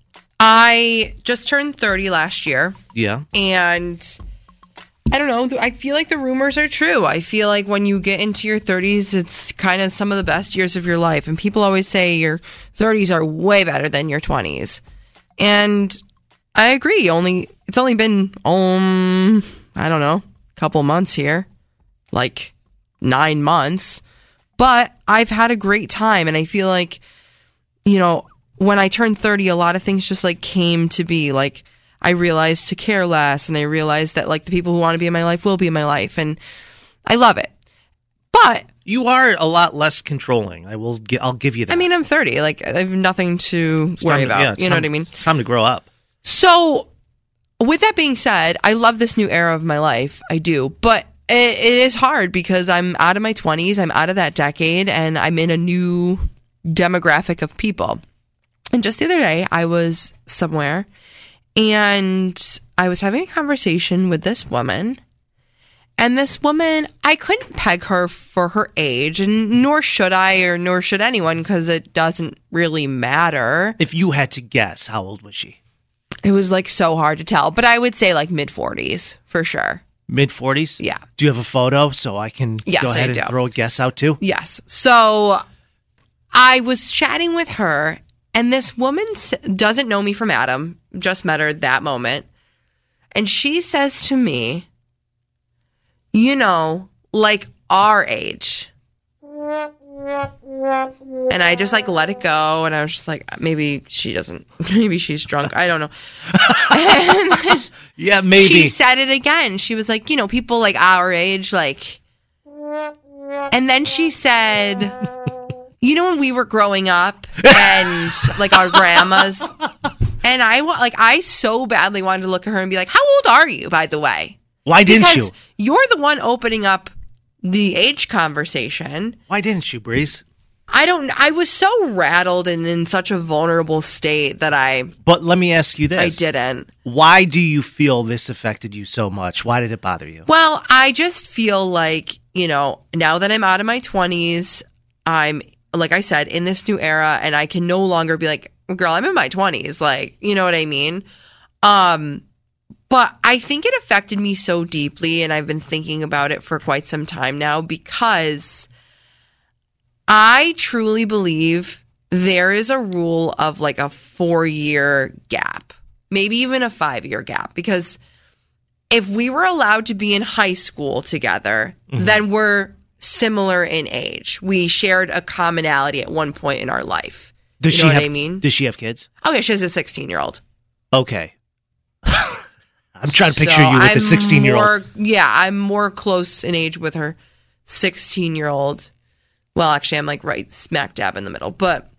I just turned thirty last year. Yeah. And I don't know. I feel like the rumors are true. I feel like when you get into your thirties, it's kind of some of the best years of your life. And people always say your thirties are way better than your twenties. And I agree. Only it's only been, um, I don't know, a couple months here. Like nine months. But I've had a great time. And I feel like, you know, when I turned thirty, a lot of things just like came to be. Like, I realized to care less, and I realized that like the people who want to be in my life will be in my life, and I love it. But you are a lot less controlling. I will. I'll give you that. I mean, I'm thirty. Like, I have nothing to it's worry to, about. Yeah, you know time, what I mean? It's time to grow up. So, with that being said, I love this new era of my life. I do, but it, it is hard because I'm out of my twenties. I'm out of that decade, and I'm in a new demographic of people. And just the other day, I was somewhere. And I was having a conversation with this woman, and this woman, I couldn't peg her for her age, and nor should I, or nor should anyone, because it doesn't really matter. If you had to guess, how old was she? It was like so hard to tell, but I would say like mid forties for sure. Mid forties? Yeah. Do you have a photo so I can yes, go ahead I and do. throw a guess out too? Yes. So I was chatting with her. And this woman doesn't know me from Adam, just met her at that moment. And she says to me, you know, like our age. And I just like let it go. And I was just like, maybe she doesn't, maybe she's drunk. I don't know. And then yeah, maybe. She said it again. She was like, you know, people like our age, like. And then she said, you know, when we were growing up and like our grandmas, and I wa- like I so badly wanted to look at her and be like, how old are you, by the way? Why didn't because you? You're the one opening up the age conversation. Why didn't you, Breeze? I don't, I was so rattled and in such a vulnerable state that I. But let me ask you this. I didn't. Why do you feel this affected you so much? Why did it bother you? Well, I just feel like, you know, now that I'm out of my twenties, I'm, like I said, in this new era, and I can no longer be like, girl, I'm in my twenties. Like, you know what I mean? Um, But I think it affected me so deeply, and I've been thinking about it for quite some time now, because I truly believe there is a rule of like a four-year gap, maybe even a five-year gap, because if we were allowed to be in high school together, mm-hmm. then we're similar in age. We shared a commonality at one point in our life. Does you know she what have, I mean? Does she have kids? Oh, yeah, she has a sixteen-year-old. Okay. I'm trying to picture So you with I'm a sixteen-year-old. more- Yeah, I'm more close in age with her sixteen-year-old. Well, actually, I'm like right smack dab in the middle. But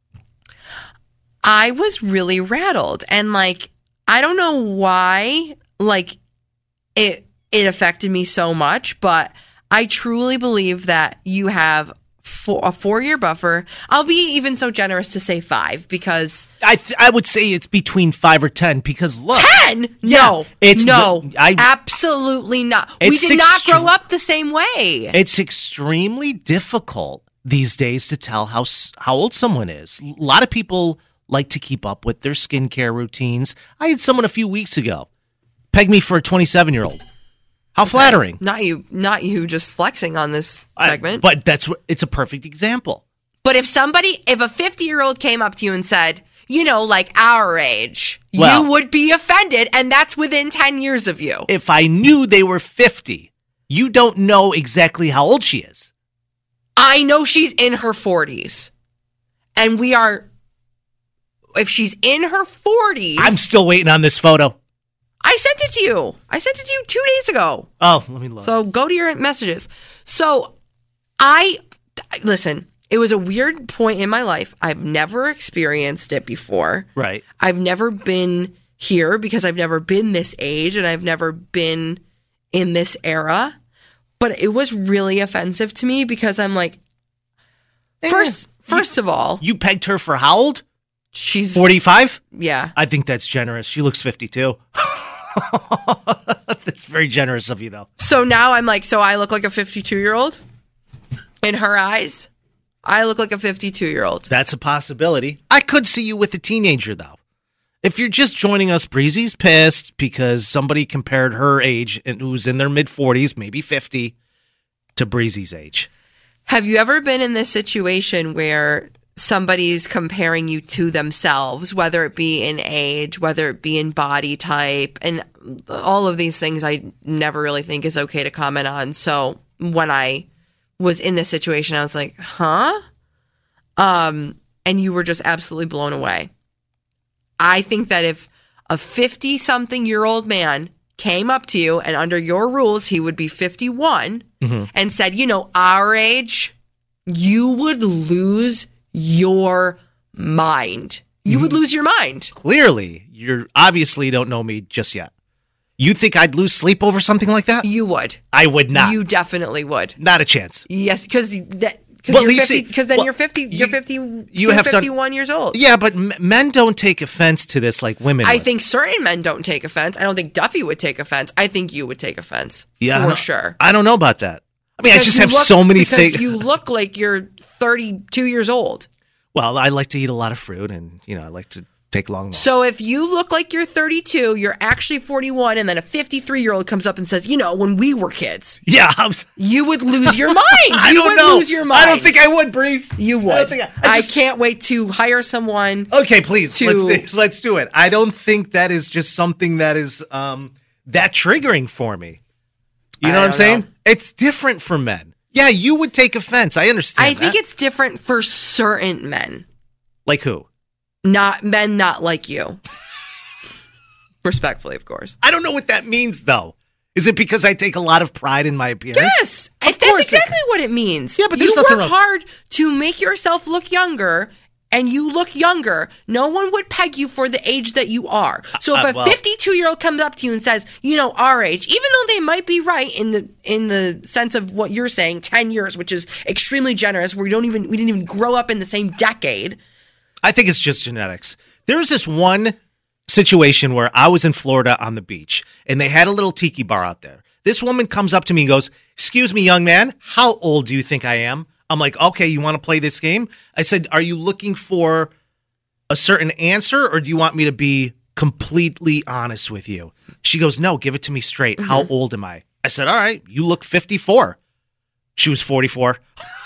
I was really rattled. And like, I don't know why, like, it it affected me so much, but I truly believe that you have four, a four-year buffer. I'll be even so generous to say five, because I th- I would say it's between five or ten, because look. ten? Yeah, no. it's no. the- I- absolutely not. We It's did not extre- grow up the same way. It's extremely difficult these days to tell how s- how old someone is. A lot of people like to keep up with their skincare routines. I had someone a few weeks ago peg me for a twenty-seven-year-old. How flattering. Not you, not you just flexing on this segment. I, but that's what it's a perfect example. But if somebody, if a fifty-year-old came up to you and said, you know, like our age, Well- you would be offended, and that's within ten years of you. If I knew they were fifty, you don't know exactly how old she is. I know she's in her forties. And we are, if she's in her forties. I'm still waiting on this photo. I sent it to you. I sent it to you two days ago. Oh, let me look. So go to your messages. So I, listen, it was a weird point in my life. I've never experienced it before. Right. I've never been here because I've never been this age, and I've never been in this era. But it was really offensive to me, because I'm like, first, first of all, You pegged her for how old? she's forty-five? Yeah. I think that's generous. She looks fifty-two. That's very generous of you, though. So now I'm like, so I look like a fifty-two-year-old in her eyes. I look like a fifty-two-year-old. That's a possibility. I could see you with a teenager, though. If you're just joining us, Breezy's pissed because somebody compared her age, and who's in their mid-forties, maybe fifty, to Breezy's age. Have you ever been in this situation where somebody's comparing you to themselves, whether it be in age, whether it be in body type, and all of these things I never really think is okay to comment on. So when I was in this situation, I was like, huh? Um, and you were just absolutely blown away. I think that if a fifty-something-year-old man came up to you, and under your rules, he would be fifty-one, Mm-hmm. and said, you know, our age, you would lose your mind. You would lose your mind. Clearly, you obviously don't know me just yet. You think I'd lose sleep over something like that? You would. I would not. You definitely would. Not a chance. Yes, because that. Because Well, you're you fifty. see- Because then well, you're fifty. you- You're fifty. you You are have done- fifty-one years old. Yeah, but m- men don't take offense to this like women I would. think certain men don't take offense. I don't think Duffy would take offense. I think you would take offense. Yeah, I for don't- sure. I don't know about that. I mean, I Because just you have look- so many because things. you look like you're thirty-two years old. Well, I like to eat a lot of fruit, and you know, I like to take long walks. So if you look like you're thirty-two, you're actually forty-one, and then a fifty-three-year-old comes up and says, "You know, when we were kids, yeah, I was, you would lose your mind. I you don't would know. lose your mind. I don't think I would, Breeze. You would. I don't think I- I I, just- can't wait to hire someone. Okay, please to- let's let's do it. I don't think that is just something that is um that triggering for me. You know I what I'm don't saying? know. It's different for men. Yeah, you would take offense. I understand. I think that. it's different for certain men, like who? not men, not like you. Respectfully, of course. I don't know what that means, though. Is it because I take a lot of pride in my appearance? Yes, Of that's course. exactly what it means. Yeah, but you there's nothing work wrong- hard to make yourself look younger, and you look younger. No one would peg you for the age that you are. So if Uh, a well- fifty-two-year-old comes up to you and says, "You know, our age," even though they might be right in the in the sense of what you're saying, ten years, which is extremely generous, where we don't even we didn't even grow up in the same decade. I think it's just genetics. There was this one situation where I was in Florida on the beach, and they had a little tiki bar out there. This woman comes up to me and goes, "Excuse me, young man, how old do you think I am?" I'm like, "Okay, you want to play this game?" I said, "Are you looking for a certain answer, or do you want me to be completely honest with you?" She goes, no, give it to me straight. Mm-hmm. How old am I? I said, all right, you look fifty-four. She was forty-four.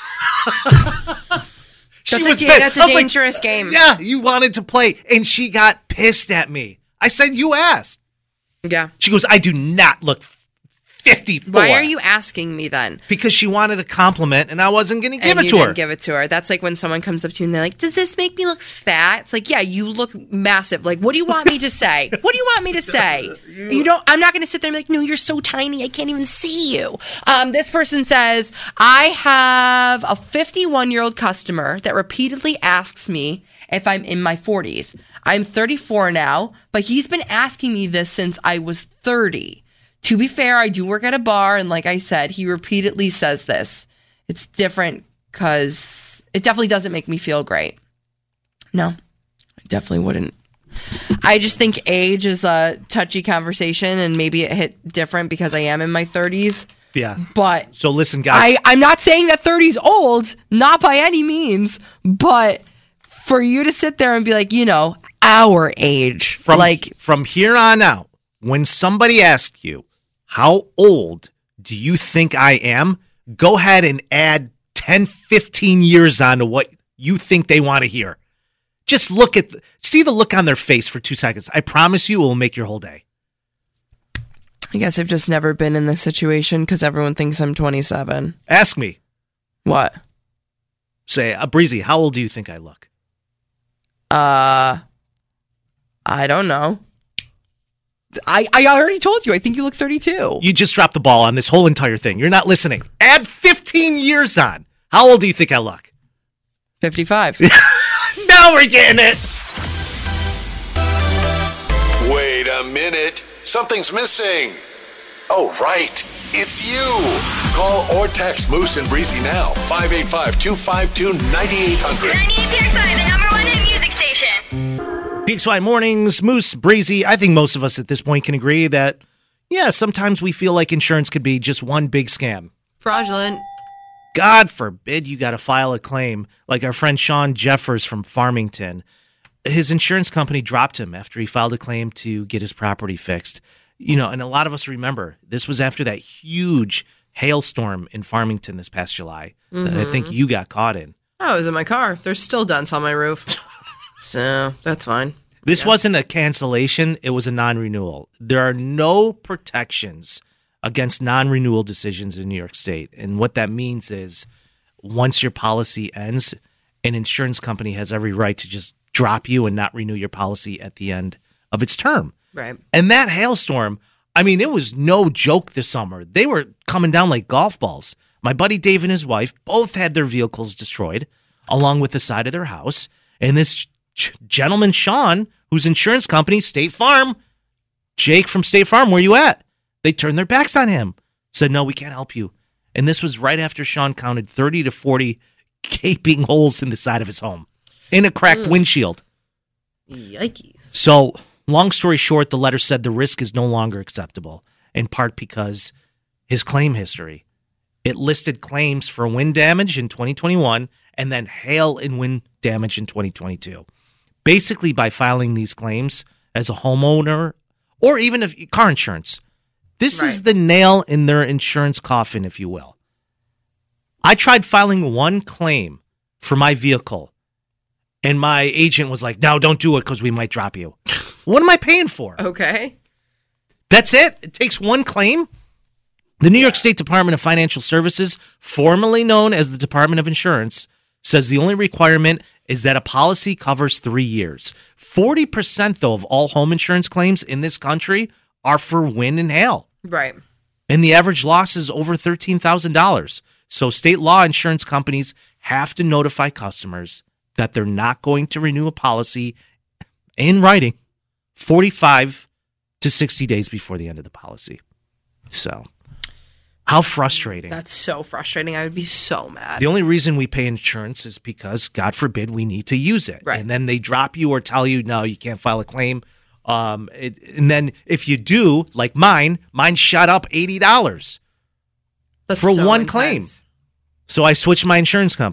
She that's was a, da- that's a dangerous like, game. Yeah, you wanted to play. And she got pissed at me. I said, you asked. Yeah. She goes, I do not look fifty-four. Why are you asking me then? Because she wanted a compliment and I wasn't going to give and it you to didn't her. give it to her. That's like when someone comes up to you and they're like, does this make me look fat? It's like, yeah, you look massive. Like, what do you want me to say? What do you want me to say? You don't, I'm not going to sit there and be like, no, you're so tiny. I can't even see you. Um, this person says, I have a fifty-one-year-old customer that repeatedly asks me if I'm in my forties. I'm thirty-four now, but he's been asking me this since I was thirty. To be fair, I do work at a bar, and like I said, he repeatedly says this. It's different because it definitely doesn't make me feel great. No, I definitely wouldn't. I just think age is a touchy conversation, and maybe it hit different because I am in my thirties. Yeah. But so listen, guys. I, I'm not saying that thirty's old, not by any means, but for you to sit there and be like, you know, our age. From, like from here on out, when somebody asks you, how old do you think I am? Go ahead and add ten, fifteen years on to what you think they want to hear. Just look at, the, see the look on their face for two seconds. I promise you it will make your whole day. I guess I've just never been in this situation because everyone thinks I'm twenty-seven. Ask me. What? Say, uh, Breezy, how old do you think I look? Uh, I don't know. I, I already told you. I think you look thirty-two. You just dropped the ball on this whole entire thing. You're not listening. Add fifteen years on. How old do you think I look? fifty-five. Now we're getting it. Wait a minute. Something's missing. Oh, right. It's you. Call or text Moose and Breezy now. five eight five, two five two, nine eight hundred. ninety-eight point five, the number one hit music station. P X Y Mornings, Moose, Breezy. I think most of us at this point can agree that, yeah, sometimes we feel like insurance could be just one big scam. Fraudulent. God forbid you got to file a claim like our friend Sean Jeffers from Farmington. His insurance company dropped him after he filed a claim to get his property fixed. You know, and a lot of us remember this was after that huge hailstorm in Farmington this past July mm-hmm. that I think you got caught in. Oh, it was in my car. There's still dents on my roof. So that's fine. This yeah. wasn't a cancellation. It was a non-renewal. There are no protections against non-renewal decisions in New York State. And what that means is once your policy ends, an insurance company has every right to just drop you and not renew your policy at the end of its term. Right. And that hailstorm, I mean, it was no joke this summer. They were coming down like golf balls. My buddy Dave and his wife both had their vehicles destroyed along with the side of their house. And this gentleman, Sean, whose insurance company, State Farm, Jake from State Farm, where you at? They turned their backs on him, said, no, we can't help you. And this was right after Sean counted thirty to forty gaping holes in the side of his home in a cracked mm. windshield. Yikes. So, long story short, the letter said the risk is no longer acceptable, in part because his claim history. It listed claims for wind damage in twenty twenty-one and then hail and wind damage in twenty twenty-two. Basically, by filing these claims as a homeowner or even if car insurance, this right. is the nail in their insurance coffin, if you will. I tried filing one claim for my vehicle, and my agent was like, no, don't do it because we might drop you. What am I paying for? Okay. That's it? It takes one claim? The New York State Department of Financial Services, formerly known as the Department of Insurance, says the only requirement is that a policy covers three years. forty percent, though, of all home insurance claims in this country are for wind and hail. Right. And the average loss is over thirteen thousand dollars. So state law insurance companies have to notify customers that they're not going to renew a policy in writing forty-five to sixty days before the end of the policy. So how frustrating. That's so frustrating. I would be so mad. The only reason we pay insurance is because, God forbid, we need to use it. Right. And then they drop you or tell you, no, you can't file a claim. Um, it, and then if you do, like mine, mine shot up eighty dollars That's for so one intense. claim. So I switched my insurance company.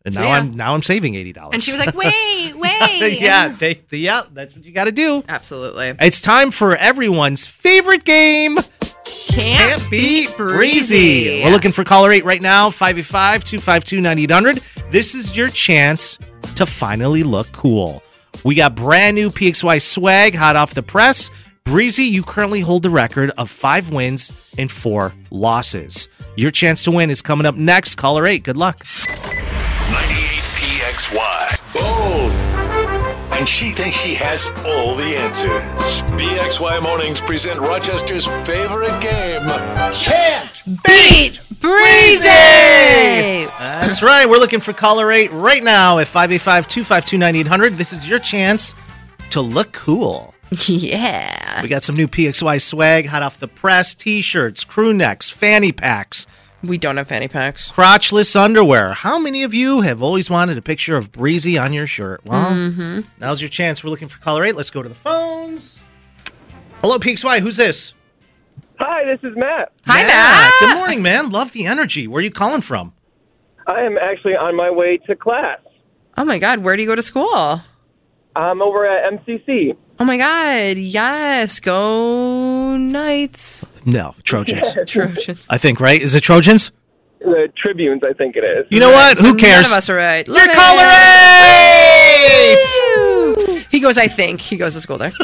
And So, now yeah. I'm now I'm saving eighty dollars. And she was like, wait, wait. yeah, they, they, yeah, that's what you got to do. Absolutely. It's time for everyone's favorite game. Can't, beat breezy. breezy. We're looking for caller eight right now, five eight five, two five two, nine eight hundred. This is your chance to finally look cool. We got brand new P X Y swag hot off the press. Breezy, you currently hold the record of five wins and four losses. Your chance to win is coming up next. Caller eight, good luck. ninety-eight P X Y. Bold. And she thinks she has all the answers. P X Y Mornings present Rochester's favorite game. Chance Beat Breezy. That's right. We're looking for caller eight right now at five eight five, two five two, nine eight hundred. This is your chance to look cool. Yeah. We got some new P X Y swag hot off the press. T-shirts, crew necks, fanny packs. We don't have fanny packs. Crotchless underwear. How many of you have always wanted a picture of Breezy on your shirt? Well, Mm-hmm. now's your chance. We're looking for caller eight. Let's go to the phones. Hello, P X Y. Who's this? Hi, this is Matt. Hi, Matt. Good morning, man. Love the energy. Where are you calling from? I am actually on my way to class. Oh, my God. Where do you go to school? I'm over at M C C. Oh, my God. Yes. Go Knights. No, Trojans. Trojans. I think, right? Is it Trojans? The Tribunes, I think it is. You know what? So Who cares? None of us are right. You're caller eight! He goes, I think. He goes to school there.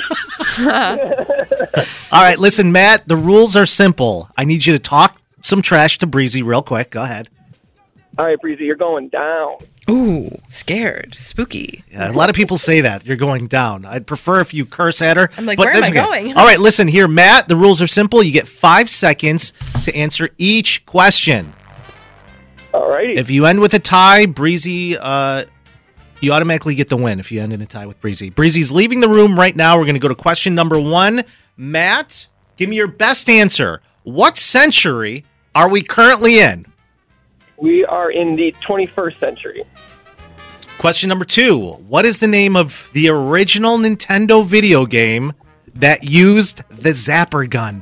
All right, listen, Matt, the rules are simple. I need you to talk some trash to Breezy real quick. Go ahead. All right, Breezy, you're going down. Ooh, scared. Spooky. Yeah, a lot of people say that. You're going down. I'd prefer if you curse at her. I'm like, but where am that's I okay. going? All right, listen here, Matt. The rules are simple. You get five seconds to answer each question. All right. If you end with a tie, Breezy, uh, you automatically get the win if you end in a tie with Breezy. Breezy's leaving the room right now. We're going to go to question number one. Matt, give me your best answer. What century are we currently in? We are in the twenty-first century. Question number two. What is the name of the original Nintendo video game that used the Zapper gun?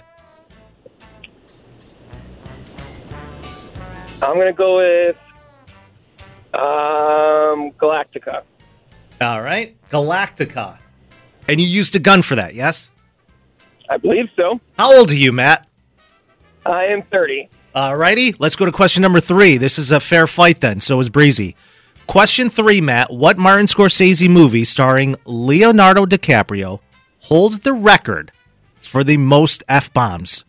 I'm going to go with um, Galactica. All right. Galactica. And you used a gun for that, yes? I believe so. How old are you, Matt? I am thirty. All righty. Let's go to question number three. This is a fair fight then. So is Breezy. Question three, Matt. What Martin Scorsese movie starring Leonardo DiCaprio holds the record for the most F-bombs?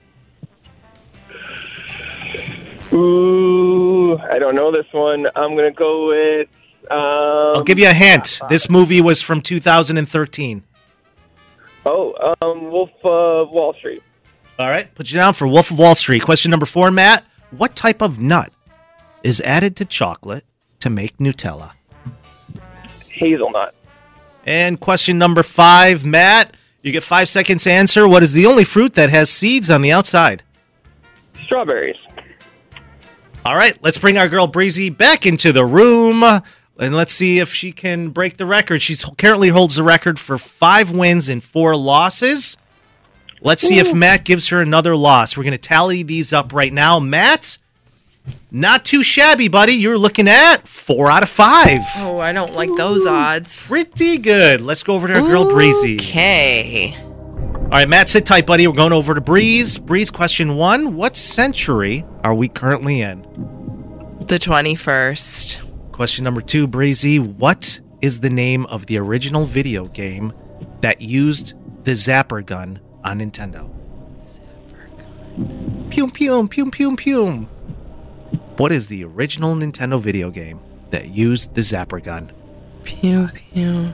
Ooh, I don't know this one. I'm going to go with... Um, I'll give you a hint. This movie was from two thousand thirteen. Oh, um, Wolf of Wall Street. All right. Put you down for Wolf of Wall Street. Question number four, Matt. What type of nut is added to chocolate to make Nutella? Hazelnut. And question number five, Matt. You get five seconds to answer. What is the only fruit that has seeds on the outside? Strawberries. All right. Let's bring our girl Breezy back into the room. And let's see if she can break the record. She currently holds the record for five wins and four losses. Let's see if Matt gives her another loss. We're going to tally these up right now. Matt, not too shabby, buddy. You're looking at four out of five. Oh, I don't like those odds. Pretty good. Let's go over to our girl Breezy. Okay. All right, Matt, sit tight, buddy. We're going over to Breeze. Breeze, question one. What century are we currently in? The twenty-first. Question number two, Breezy. What is the name of the original video game that used the Zapper gun on Nintendo? Zapper gun. Pew, pew, pew, pew, pew. What is the original Nintendo video game that used the Zapper gun? Pew, pew.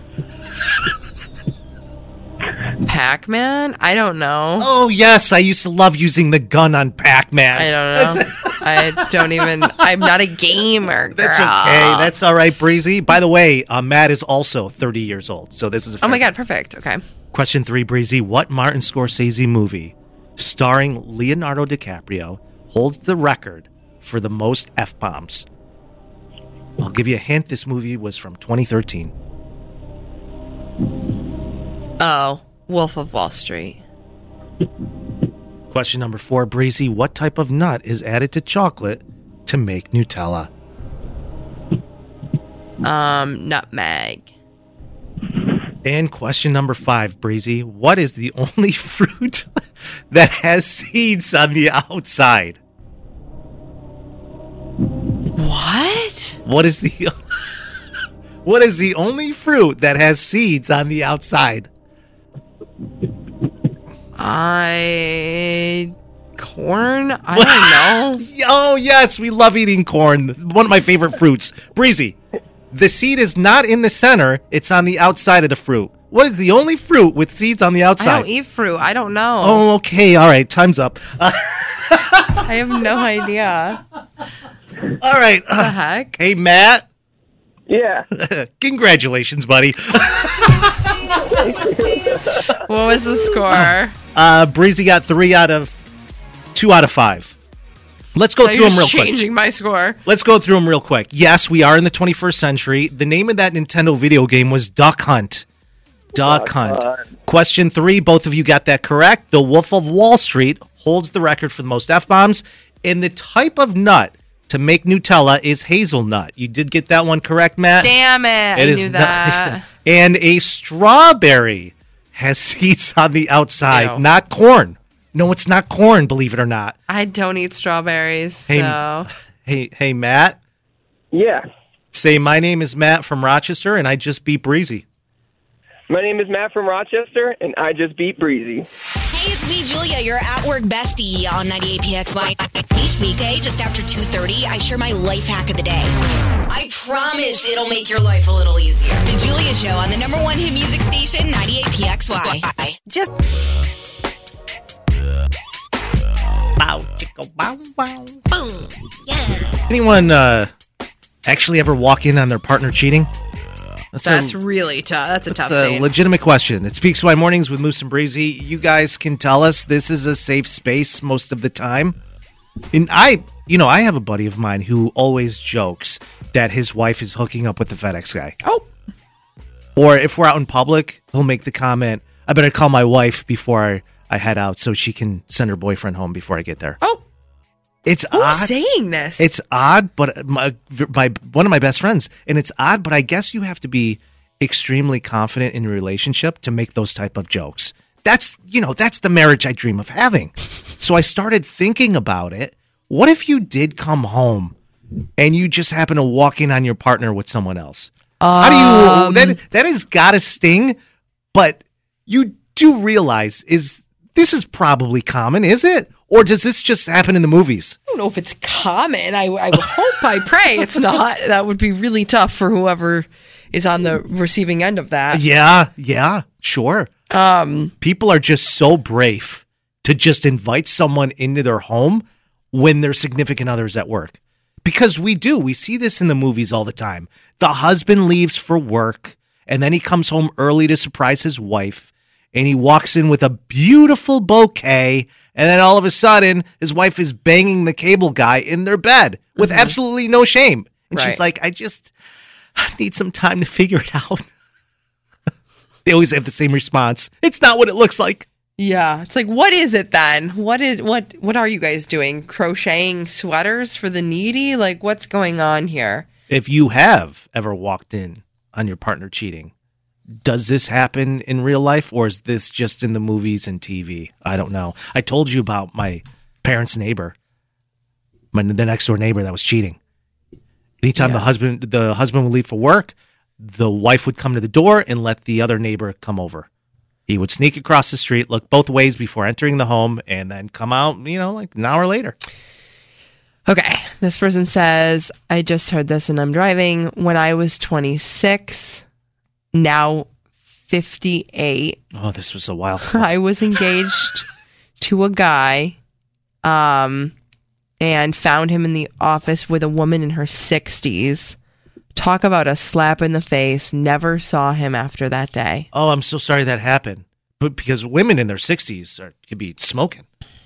Pac-Man? I don't know. Oh, yes. I used to love using the gun on Pac-Man. I don't know. I don't even... I'm not a gamer, girl. That's okay. That's all right, Breezy. By the way, uh, Matt is also thirty years old, so this is a fair Oh, my God. Perfect. Okay. Question three, Breezy. What Martin Scorsese movie starring Leonardo DiCaprio holds the record for the most F-bombs? I'll give you a hint. This movie was from twenty thirteen. Oh, Wolf of Wall Street. Question number four, Breezy. What type of nut is added to chocolate to make Nutella? Um, nutmeg. And question number five, Breezy. What is the only fruit that has seeds on the outside? What? What is the What is the only fruit that has seeds on the outside? I corn? I don't know. Oh, yes, we love eating corn. One of my favorite fruits. Breezy, the seed is not in the center. It's on the outside of the fruit. What is the only fruit with seeds on the outside? I don't eat fruit. I don't know. Oh, okay. All right. Time's up. Uh, I have no idea. all right. What the heck? Hey, Matt. Yeah. Congratulations, buddy. What was the score? Uh, Breezy got three out of two out of five. Let's go Now through you're them real just quick. changing my score. Let's go through them real quick. Yes, we are in the twenty-first century. The name of that Nintendo video game was Duck Hunt. Duck, Duck Hunt. Hunt. Question three, both of you got that correct. The Wolf of Wall Street holds the record for the most F-bombs. And the type of nut to make Nutella is hazelnut. You did get that one correct, Matt. Damn it. it I is knew that. Not, and a strawberry has seeds on the outside, Ew. not corn. No, it's not corn, believe it or not. I don't eat strawberries, Hey, so... Hey, hey, Matt. Yeah. Say, my name is Matt from Rochester, and I just beat Breezy. My name is Matt from Rochester, and I just beat Breezy. Hey, it's me, Julia, your at-work bestie on ninety-eight P X Y. Each weekday, just after two thirty, I share my life hack of the day. I promise it'll make your life a little easier. The Julia Show on the number one hit music station, ninety-eight P X Y. Just... Bow, chicka, bow, bow. Boom. Yeah. Anyone uh, actually ever walk in on their partner cheating? That's, That's a, really tough. That's a that's tough a scene. legitimate question. It speaks why mornings with Moose and Breezy. You guys can tell us this is a safe space most of the time. And I, you know, I have a buddy of mine who always jokes that his wife is hooking up with the FedEx guy. Oh. Or if we're out in public, he'll make the comment, I better call my wife before I, I head out so she can send her boyfriend home before I get there. Oh. It's Who's odd. saying this? It's odd, but my, my one of my best friends, and it's odd, but I guess you have to be extremely confident in a relationship to make those type of jokes. That's, you know, that's the marriage I dream of having. So I started thinking about it. What if you did come home and you just happen to walk in on your partner with someone else? Um, How do you, that, that has got to sting, but you do realize is this is probably common, is it? Or does this just happen in the movies? I don't know if it's common. I, I hope, I pray it's not. That would be really tough for whoever is on the receiving end of that. Yeah, yeah, sure. Um, People are just so brave to just invite someone into their home when their significant other's at work. Because we do. We see this in the movies all the time. The husband leaves for work, and then he comes home early to surprise his wife, and he walks in with a beautiful bouquet, and then all of a sudden, his wife is banging the cable guy in their bed with mm-hmm. absolutely no shame. And right. she's like, I just need some time to figure it out. They always have the same response. It's not what it looks like. Yeah. It's like, what is it then? What is what what are you guys doing? Crocheting sweaters for the needy? Like, what's going on here? If you have ever walked in on your partner cheating, does this happen in real life, or is this just in the movies and T V? I don't know. I told you about my parents' neighbor, my the next door neighbor that was cheating. Anytime yeah. the husband the husband would leave for work, the wife would come to the door and let the other neighbor come over. He would sneak across the street, look both ways before entering the home, and then come out, you know, like an hour later. Okay. This person says, I just heard this and I'm driving. When I was twenty-six, now fifty-eight. Oh, this was a while ago. I was engaged to a guy um, and found him in the office with a woman in her sixties. Talk about a slap in the face. Never saw him after that day. Oh, I'm so sorry that happened. But because women in their sixties are, could be smoking.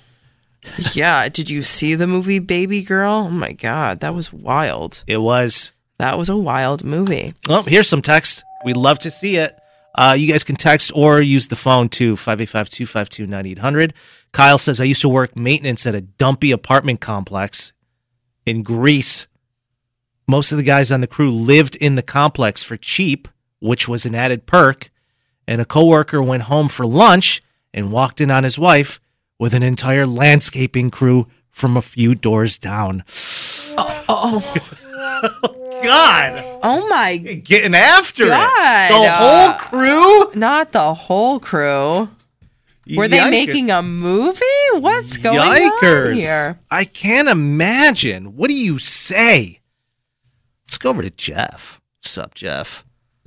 Yeah. Did you see the movie Baby Girl? Oh, my God. That was wild. It was. That was a wild movie. Well, here's some text. We'd love to see it. Uh, you guys can text or use the phone to five eight five, two five two, nine eight hundred. Kyle says, I used to work maintenance at a dumpy apartment complex in Greece. Most of the guys on the crew lived in the complex for cheap, which was an added perk, and a coworker went home for lunch and walked in on his wife with an entire landscaping crew from a few doors down. Oh, oh. God. Oh, my Getting after God. it. The Uh, whole crew? Not the whole crew. Were they Yikers. making a movie? What's going Yikers. on here? I can't imagine. What do you say? Let's go over to Jeff. What's up, Jeff?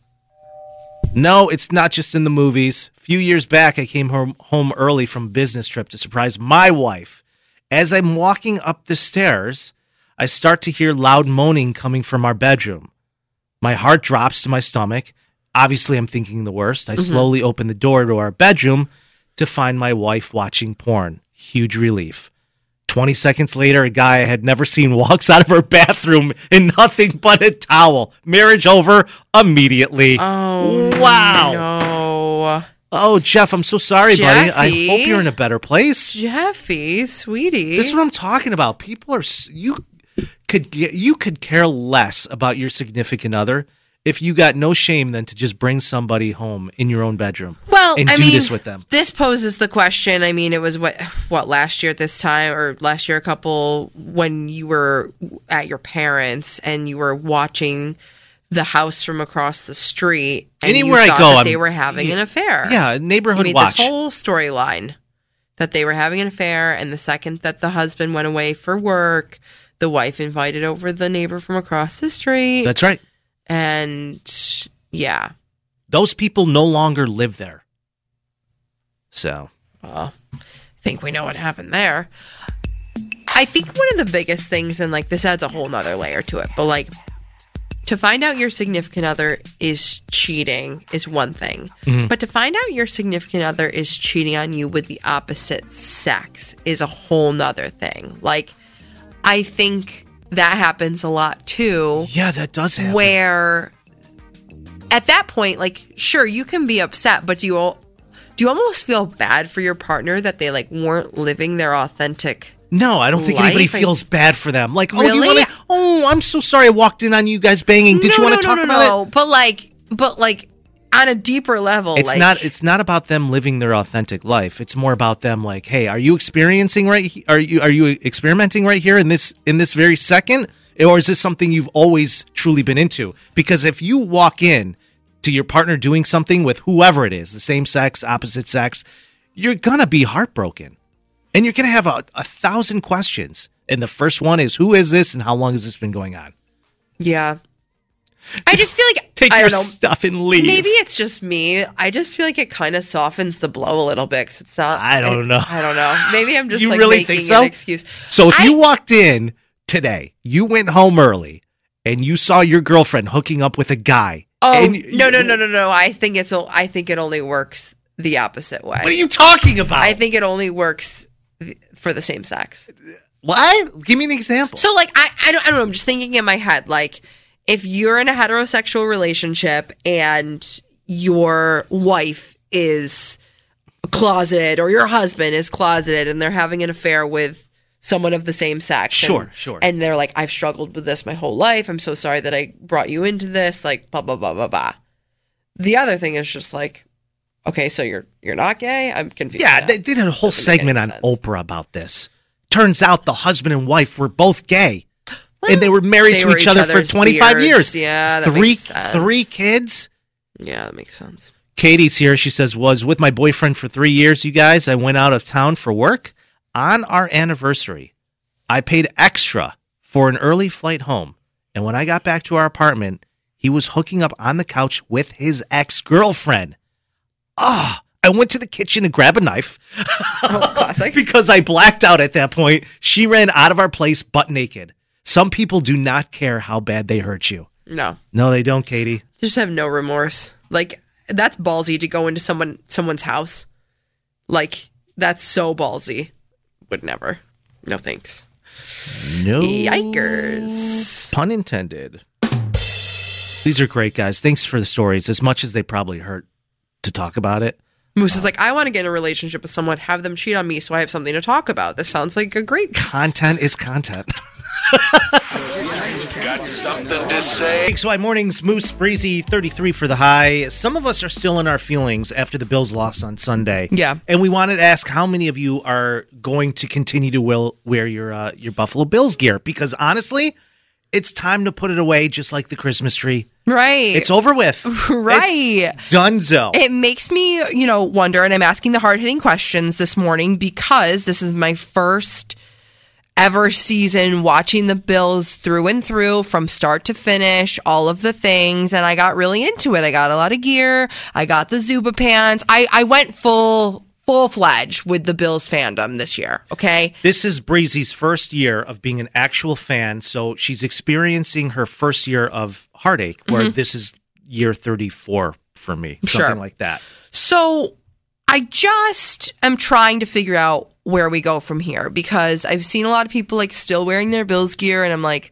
No, it's not just in the movies. A few years back, I came home, home early from a business trip to surprise my wife. As I'm walking up the stairs, I start to hear loud moaning coming from our bedroom. My heart drops to my stomach. Obviously, I'm thinking the worst. I Mhm. slowly open the door to our bedroom to find my wife watching porn. Huge relief. twenty seconds later, a guy I had never seen walks out of her bathroom in nothing but a towel. Marriage over immediately. Oh, wow. no. Oh, Jeff, I'm so sorry, buddy. I Jeffy. hope you're in a better place. Jeffy, sweetie. This is what I'm talking about. People are s- you could get, you could care less about your significant other if you got no shame than to just bring somebody home in your own bedroom. Well, and I do mean, this with them. This poses the question. I mean, it was what what last year at this time, or last year a couple when you were at your parents and you were watching the house from across the street. And Anywhere you I thought go, that I'm- they were having yeah, an affair. yeah, neighborhood I mean, watch. This whole storyline that they were having an affair, and the second that the husband went away for work, the wife invited over the neighbor from across the street. That's right. And yeah. Those people no longer live there. So, Well, I think we know what happened there. I think one of the biggest things, and like this adds a whole nother layer to it, but like to find out your significant other is cheating is one thing. Mhm. But to find out your significant other is cheating on you with the opposite sex is a whole nother thing. Like, I think that happens a lot too. yeah, that does happen. Where at that point, like, sure, you can be upset, but do you all, do you almost feel bad for your partner that they like weren't living their authentic? No, I don't think anybody life? feels bad for them. Like, oh, do you Really? want to? Oh, I'm so sorry. I walked in on you guys banging. Did no, you want no, to talk no, no, about no. it? But like, but like on a deeper level, It's like, not. It's not about them living their authentic life. It's more about them. Like, hey, are you experiencing right? he- Are you are you experimenting right here in this in this very second, or is this something you've always truly been into? Because if you walk in to your partner doing something with whoever it is, the same sex, opposite sex, you're gonna be heartbroken, and you're gonna have a, a thousand questions. And the first one is, who is this, and how long has this been going on? yeah. I just feel like Take I your don't know. stuff and leave. Maybe it's just me. I just feel like it kind of softens the blow a little bit because it's not. I don't know. I don't know. Maybe I'm just You like really making think so? an excuse. So if I- you walked in today, you went home early, and you saw your girlfriend hooking up with a guy. Oh and you- no no no no no! I think it's o- I think it only works the opposite way. What are you talking about? I think it only works th- for the same sex. What? Give me an example. So like I I don't I don't know. I'm just thinking in my head like if you're in a heterosexual relationship and your wife is closeted or your husband is closeted and they're having an affair with someone of the same sex. Sure, and, sure. And they're like, I've struggled with this my whole life. I'm so sorry that I brought you into this. Like, blah, blah, blah, blah, blah. The other thing is just like, okay, so you're you're not gay? I'm confused. Yeah, now. they did a whole Doesn't make segment any on sense. Oprah about this. Turns out the husband and wife were both gay, and they were married They to were each other for other's twenty-five beards. years. Yeah, that three makes sense. three kids. Yeah, that makes sense. Katie's here. She says, was with my boyfriend for three years, you guys. I went out of town for work. On our anniversary, I paid extra for an early flight home. And when I got back to our apartment, he was hooking up on the couch with his ex-girlfriend. Ah, I went to the kitchen to grab a knife. Oh, classic. Because I blacked out at that point. She ran out of our place butt naked. Some people do not care how bad they hurt you. No. No, they don't, Katie. Just have no remorse. Like that's ballsy to go into someone someone's house. Like that's so ballsy. Would never. No thanks. No. Yikers. Pun intended. These are great, guys. Thanks for the stories. As much as they probably hurt to talk about it. Moose is like, I want to get in a relationship with someone, have them cheat on me so I have something to talk about. This sounds like a great Content is content. Got something to say? X Y Mornings, Moose, Breezy, thirty-three for the high. Some of us are still in our feelings after the Bills loss on Sunday. Yeah. And we wanted to ask how many of you are going to continue to will, wear your uh, your Buffalo Bills gear? Because honestly, it's time to put it away just like the Christmas tree. Right. It's over with. Right. It's donezo. It makes me, you know, wonder, and I'm asking the hard-hitting questions this morning because this is my first ever season watching the Bills through and through from start to finish, all of the things, and I got really into it. I got a lot of gear. I got the Zuba pants. I, I went full full-fledged with the Bills fandom this year, okay? This is Breezy's first year of being an actual fan, so she's experiencing her first year of heartache, where Mhm. this is year thirty-four for me, Sure. something like that. So I just am trying to figure out where we go from here because I've seen a lot of people like still wearing their Bills gear, and I'm like,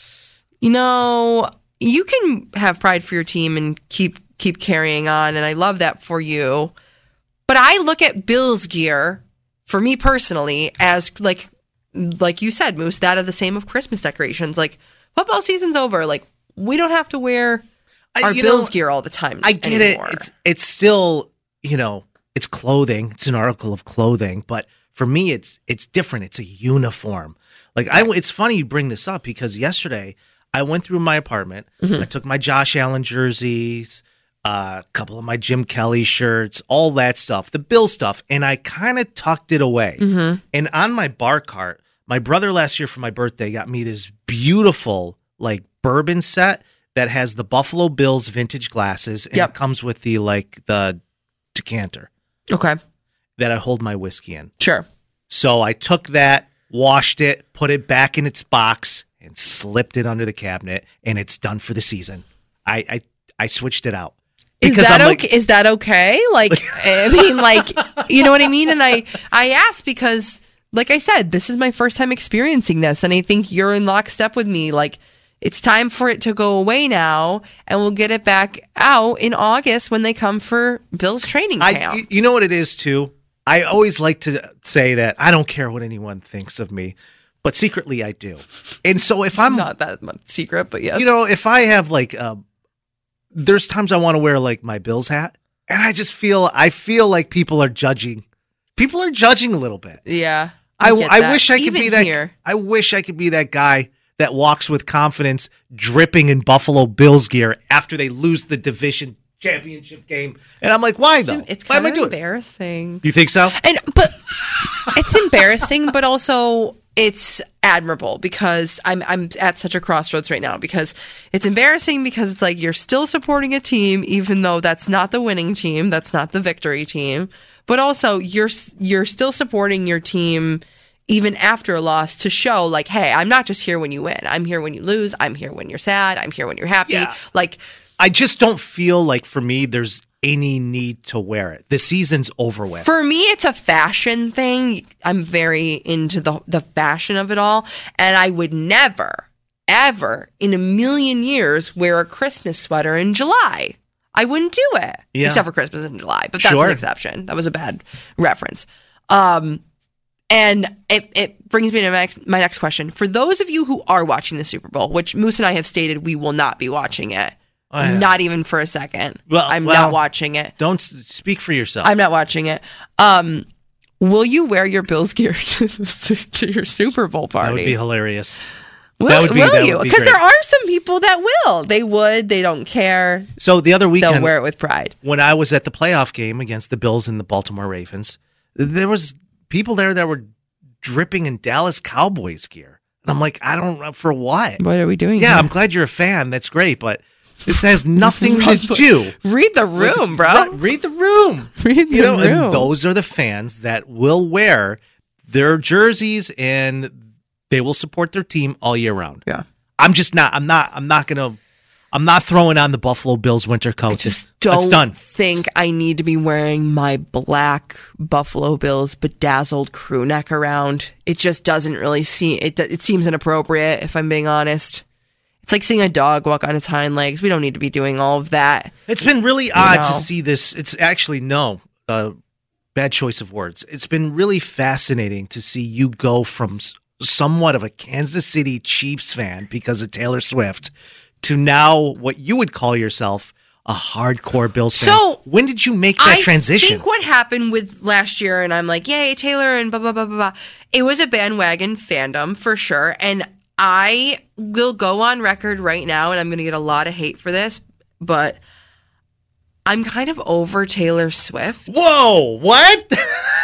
you know, you can have pride for your team and keep keep carrying on, and I love that for you. But I look at Bills gear, for me personally, as like like you said, Moose, that of the same of Christmas decorations. Like, football season's over. Like, we don't have to wear I- our you Bills know, gear all the time I get anymore. it. It's it's still, you know, it's clothing. It's an article of clothing, but for me, it's it's different. It's a uniform. Like I, it's funny you bring this up because yesterday I went through my apartment. Mhm. I took my Josh Allen jerseys, a couple of my Jim Kelly shirts, all that stuff, the Bill stuff, and I kind of tucked it away. Mhm. And on my bar cart, my brother last year for my birthday got me this beautiful like bourbon set that has the Buffalo Bills vintage glasses, and Yep. it comes with the like the decanter Okay. that I hold my whiskey in. Sure. So I took that, washed it, put it back in its box, and slipped it under the cabinet, and it's done for the season. I I, I switched it out. Is that I'm okay? Is that okay? Like, I mean, like, you know what I mean? And I, I asked because, like I said, this is my first time experiencing this, and I think you're in lockstep with me. Like, it's time for it to go away now, and we'll get it back out in August when they come for Bill's training camp. I, you know what it is too? I always like to say that I don't care what anyone thinks of me, but secretly I do. And so if I'm not that much secret, but yes, you know, if I have like, uh, there's times I want to wear like my Bills hat, and I just feel I feel like people are judging. People are judging a little bit. yeah. I, get I that. wish I could Even be that. here. I wish I could be that guy that walks with confidence, dripping in Buffalo Bills gear after they lose the division championship game. And I'm like, why though? It's why am kind I of doing it? embarrassing. You think so? And but it's embarrassing, but also it's admirable because I'm I'm at such a crossroads right now because it's embarrassing because it's like you're still supporting a team even though that's not the winning team, that's not the victory team, but also you're you're still supporting your team even after a loss to show like, hey, I'm not just here when you win. I'm here when you lose. I'm here when you're sad. I'm here when you're happy. Yeah. Like, I just don't feel like for me there's any need to wear it. The season's over with. for me, it's a fashion thing. I'm very into the the fashion of it all, and I would never, ever in a million years wear a Christmas sweater in July. I wouldn't do it, Yeah. except for Christmas in July. But that's Sure. an exception. That was a bad reference. Um, and it it brings me to my next, my next question. For those of you who are watching the Super Bowl, which Moose and I have stated we will not be watching it. Oh, yeah. Not even for a second. Well, I'm well, not watching it. Don't s- speak for yourself. I'm not watching it. Um, will you wear your Bills gear to, to your Super Bowl party? That would be hilarious. Will, that would be, will that you? would be Because great. there are some people that will. They would. They don't care. So the other weekend, They'll wear it with pride. when I was at the playoff game against the Bills and the Baltimore Ravens, there was people there that were dripping in Dallas Cowboys gear. And I'm like, I don't know for what. What are we doing Yeah, here? I'm glad you're a fan. That's great, but this has nothing to do. Read the room, bro. Read the room. Read the You know, room. and those are the fans that will wear their jerseys and they will support their team all year round. Yeah. I'm just not. I'm not. I'm not gonna. I'm not throwing on the Buffalo Bills winter coat. Just Don't it's done. think I need to be wearing my black Buffalo Bills bedazzled crew neck around. It just doesn't really seem. It it seems inappropriate if I'm being honest. It's like seeing a dog walk on its hind legs. We don't need to be doing all of that. It's been really odd know. to see this. It's actually no. Uh, bad choice of words. It's been really fascinating to see you go from s- somewhat of a Kansas City Chiefs fan because of Taylor Swift to now what you would call yourself a hardcore Bills fan. So when did you make that I transition? I think what happened with last year, and I'm like, yay, Taylor, and blah, blah, blah, blah, blah. It was a bandwagon fandom for sure. And I will go on record right now, and I'm going to get a lot of hate for this, but I'm kind of over Taylor Swift. Whoa, what?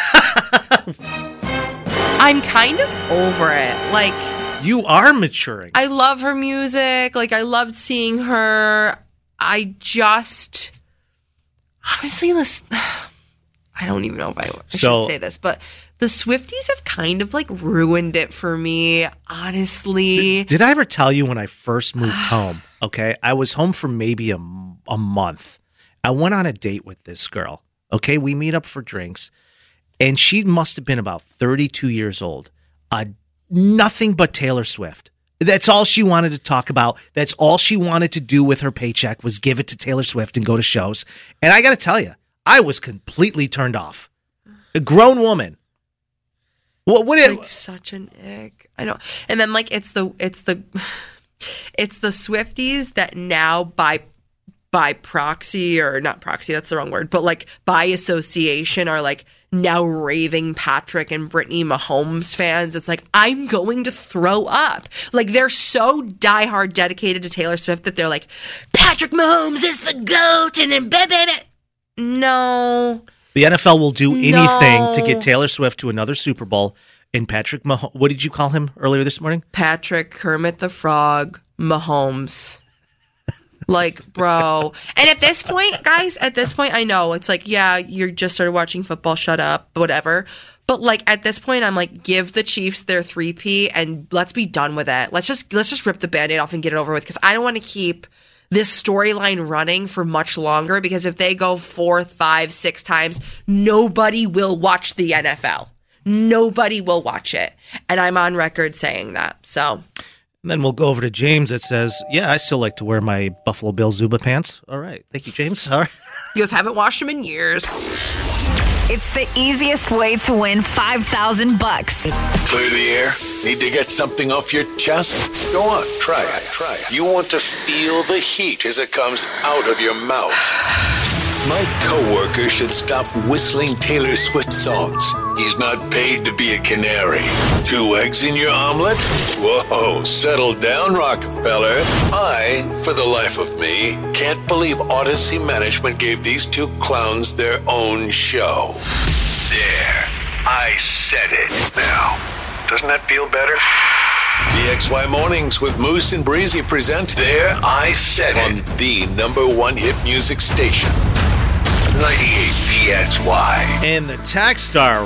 I'm kind of over it. Like, you are maturing. I love her music. Like, I loved seeing her. I just, honestly, this, I don't even know if I, I So- should say this, but the Swifties have kind of like ruined it for me, honestly. Did I ever tell you when I first moved home? Okay, I was home for maybe a, a month. I went on a date with this girl. Okay, we meet up for drinks, and she must have been about thirty-two years old. Uh, nothing but Taylor Swift. That's all she wanted to talk about. That's all she wanted to do with her paycheck was give it to Taylor Swift and go to shows. And I got to tell you, I was completely turned off. A grown woman. What would it? Like such an ick. I know. And then like it's the it's the it's the Swifties that now by by proxy or not proxy, that's the wrong word, but like by association are like now raving Patrick and Brittany Mahomes fans. It's like, I'm going to throw up. Like, they're so diehard dedicated to Taylor Swift that they're like, Patrick Mahomes is the GOAT and then blah, blah, blah. No. The N F L will do anything No. to get Taylor Swift to another Super Bowl. And Patrick Mahomes, what did you call him earlier this morning? Patrick Kermit the Frog Mahomes. Like, bro. And at this point, guys, at this point, I know it's like, yeah, you're just started watching football, shut up, whatever. But like at this point, I'm like, give the Chiefs their three-P and let's be done with it. Let's just let's just rip the Band-Aid off and get it over with, because I don't want to keep this storyline running for much longer, because if they go four, five, six times, nobody will watch the N F L. Nobody will watch it. And I'm on record saying that. So And then we'll go over to James that says, yeah, I still like to wear my Buffalo Bill Zuba pants. All right. Thank you, James. All right. you guys haven't washed them in years. It's the easiest way to win five thousand bucks. Clear the air? Need to get something off your chest? Go on, try it. Try it. You want to feel the heat as it comes out of your mouth. My coworker should stop whistling Taylor Swift songs. He's not paid to be a canary. Two eggs in your omelet? Whoa, settle down, Rockefeller. I, for the life of me, can't believe Odyssey Management gave these two clowns their own show. There, I said it. Now, doesn't that feel better? B X Y Mornings with Moose and Breezy present There I Said It on the number one hit music station. ninety-eight P X Y. And the tax star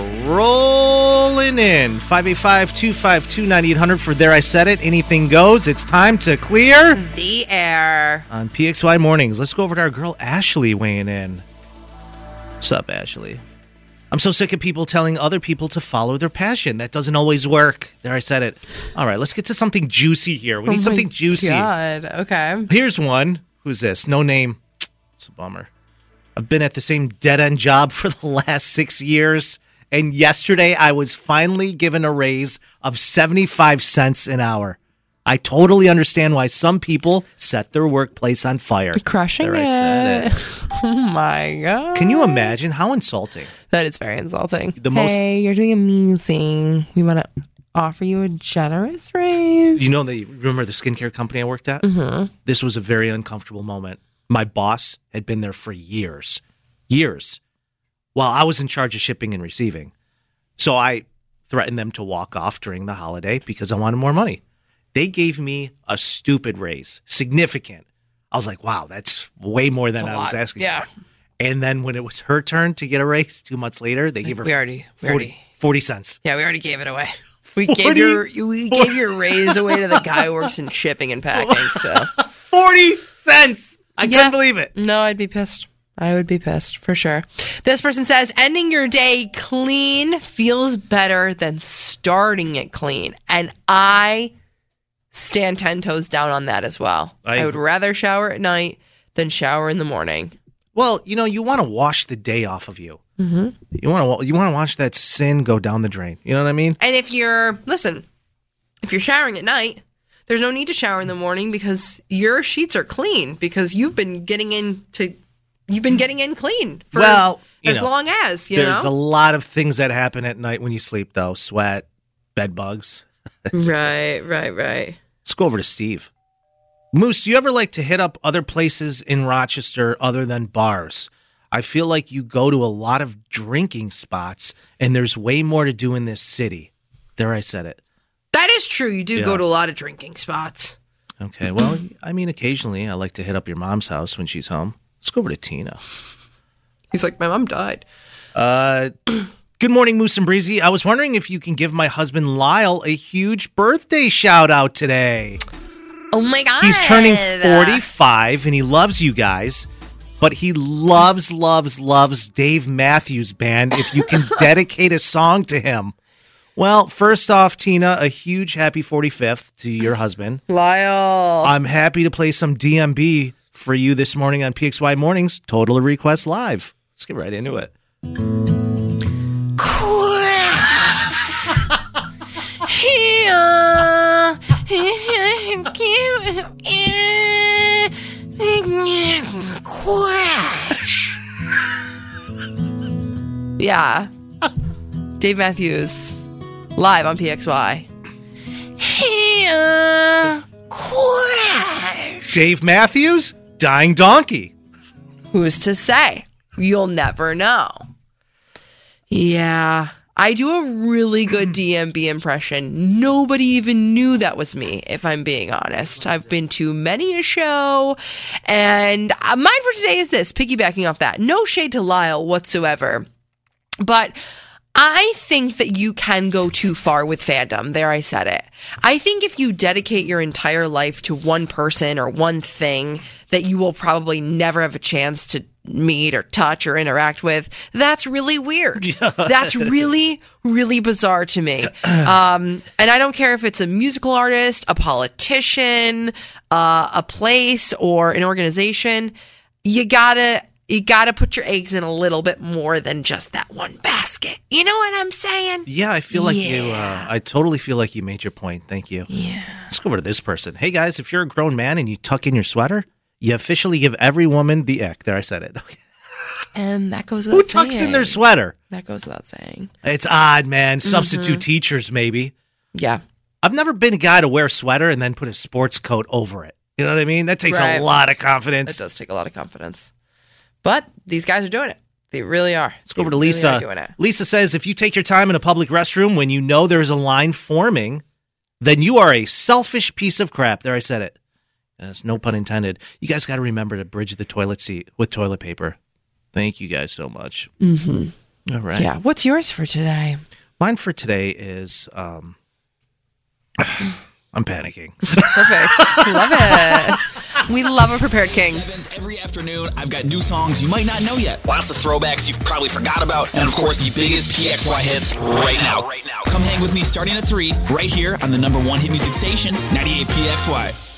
rolling in. five eight five, two five two, nine eight hundred for There I Said It. Anything goes. It's time to clear the air on P X Y Mornings. Let's go over to our girl Ashley weighing in. What's up, Ashley? I'm so sick of people telling other people to follow their passion. That doesn't always work. There I said it. All right, let's get to something juicy here. We Oh need my something juicy. God. Okay. Here's one. Who's this? No name. It's a bummer. I've been at the same dead-end job for the last six years, and yesterday I was finally given a raise of seventy-five cents an hour. I totally understand why some people set their workplace on fire. Crushing There it. I said it. Oh my God. Can you imagine how insulting? That is very insulting. The most- Hey, you're doing amazing. We want to offer you a generous raise. You know, the remember the skincare company I worked at? Mm-hmm. This was a very uncomfortable moment. My boss had been there for years, years, while I was in charge of shipping and receiving. So I threatened them to walk off during the holiday because I wanted more money. They gave me a stupid raise, significant. I was like, wow, that's way more than That's a I was lot. asking Yeah. for. And then when it was her turn to get a raise two months later, they gave her We already- we forty, already- forty cents. Yeah, we already gave it away. We gave your we gave your raise away to the guy who works in shipping and packing. So forty cents. I Yeah. couldn't believe it. No, I'd be pissed. I would be pissed for sure. This person says ending your day clean feels better than starting it clean, and I stand ten toes down on that as well. I- I would rather shower at night than shower in the morning. Well, you know, you want to wash the day off of you. Mm-hmm. You want to you want to watch that sin go down the drain. You know what I mean? And if you're, listen, if you're showering at night, there's no need to shower in the morning because your sheets are clean because you've been getting in to, you've been getting in clean for well, as know, long as, you there's know? a lot of things that happen at night when you sleep, though. Sweat, bed bugs. Right, right, right. Let's go over to Steve. Moose, do you ever like to hit up other places in Rochester other than bars? I feel like you go to a lot of drinking spots, and there's way more to do in this city. There, I said it. That is true. You do Yeah. go to a lot of drinking spots. Okay, well, I mean, occasionally I like to hit up your mom's house when she's home. Let's go over to Tina. He's like, my mom died. Uh, good morning, Moose and Breezy. I was wondering if you can give my husband Lyle a huge birthday shout out today. Oh my God. He's turning forty-five and he loves you guys, but he loves, loves, loves Dave Matthews Band. If you can dedicate a song to him. Well, first off, Tina, a huge happy forty-fifth to your husband. Lyle. I'm happy to play some D M B for you this morning on P X Y Mornings, Total Request Live. Let's get right into it. Yeah. Dave Matthews, live on P X Y. Dave Matthews, Dying Donkey. Who's to say? You'll never know. Yeah. I do a really good D M B impression. Nobody even knew that was me, if I'm being honest. I've been to many a show, and uh, mine for today is this, piggybacking off that. No shade to Lyle whatsoever, but I think that you can go too far with fandom. There, I said it. I think if you dedicate your entire life to one person or one thing that you will probably never have a chance to meet or touch or interact with, that's really weird. That's really, really bizarre to me. Um, and I don't care if it's a musical artist, a politician, uh, a place, or an organization. You gotta, you gotta put your eggs in a little bit more than just that one basket. You know what I'm saying? Yeah, I feel like Yeah. you, uh, I totally feel like you made your point. Thank you. Yeah. Let's go over to this person. Hey guys, if you're a grown man and you tuck in your sweater, you officially give every woman the ick. There, I said it. Okay. And that goes without Who tucks saying. in their sweater? That goes without saying. It's odd, man. Substitute Mhm. teachers, maybe. Yeah. I've never been a guy to wear a sweater and then put a sports coat over it. You know what I mean? That takes Right. a lot of confidence. It does take a lot of confidence. But these guys are doing it. They really are. Let's go over to Lisa. Doing it. Lisa says, if you take your time in a public restroom when you know there's a line forming, then you are a selfish piece of crap. There, I said it. Yes, no pun intended. You guys got to remember to bridge the toilet seat with toilet paper. Thank you guys so much. Mm-hmm. All right. Yeah. What's yours for today? Mine for today is, um, I'm panicking. Perfect. Love it. We love a prepared king. Every afternoon, I've got new songs you might not know yet. Lots of throwbacks you've probably forgot about. And of course, the biggest P X Y hits right now. Come hang with me starting at three, right here on the number one hit music station, ninety-eight P X Y.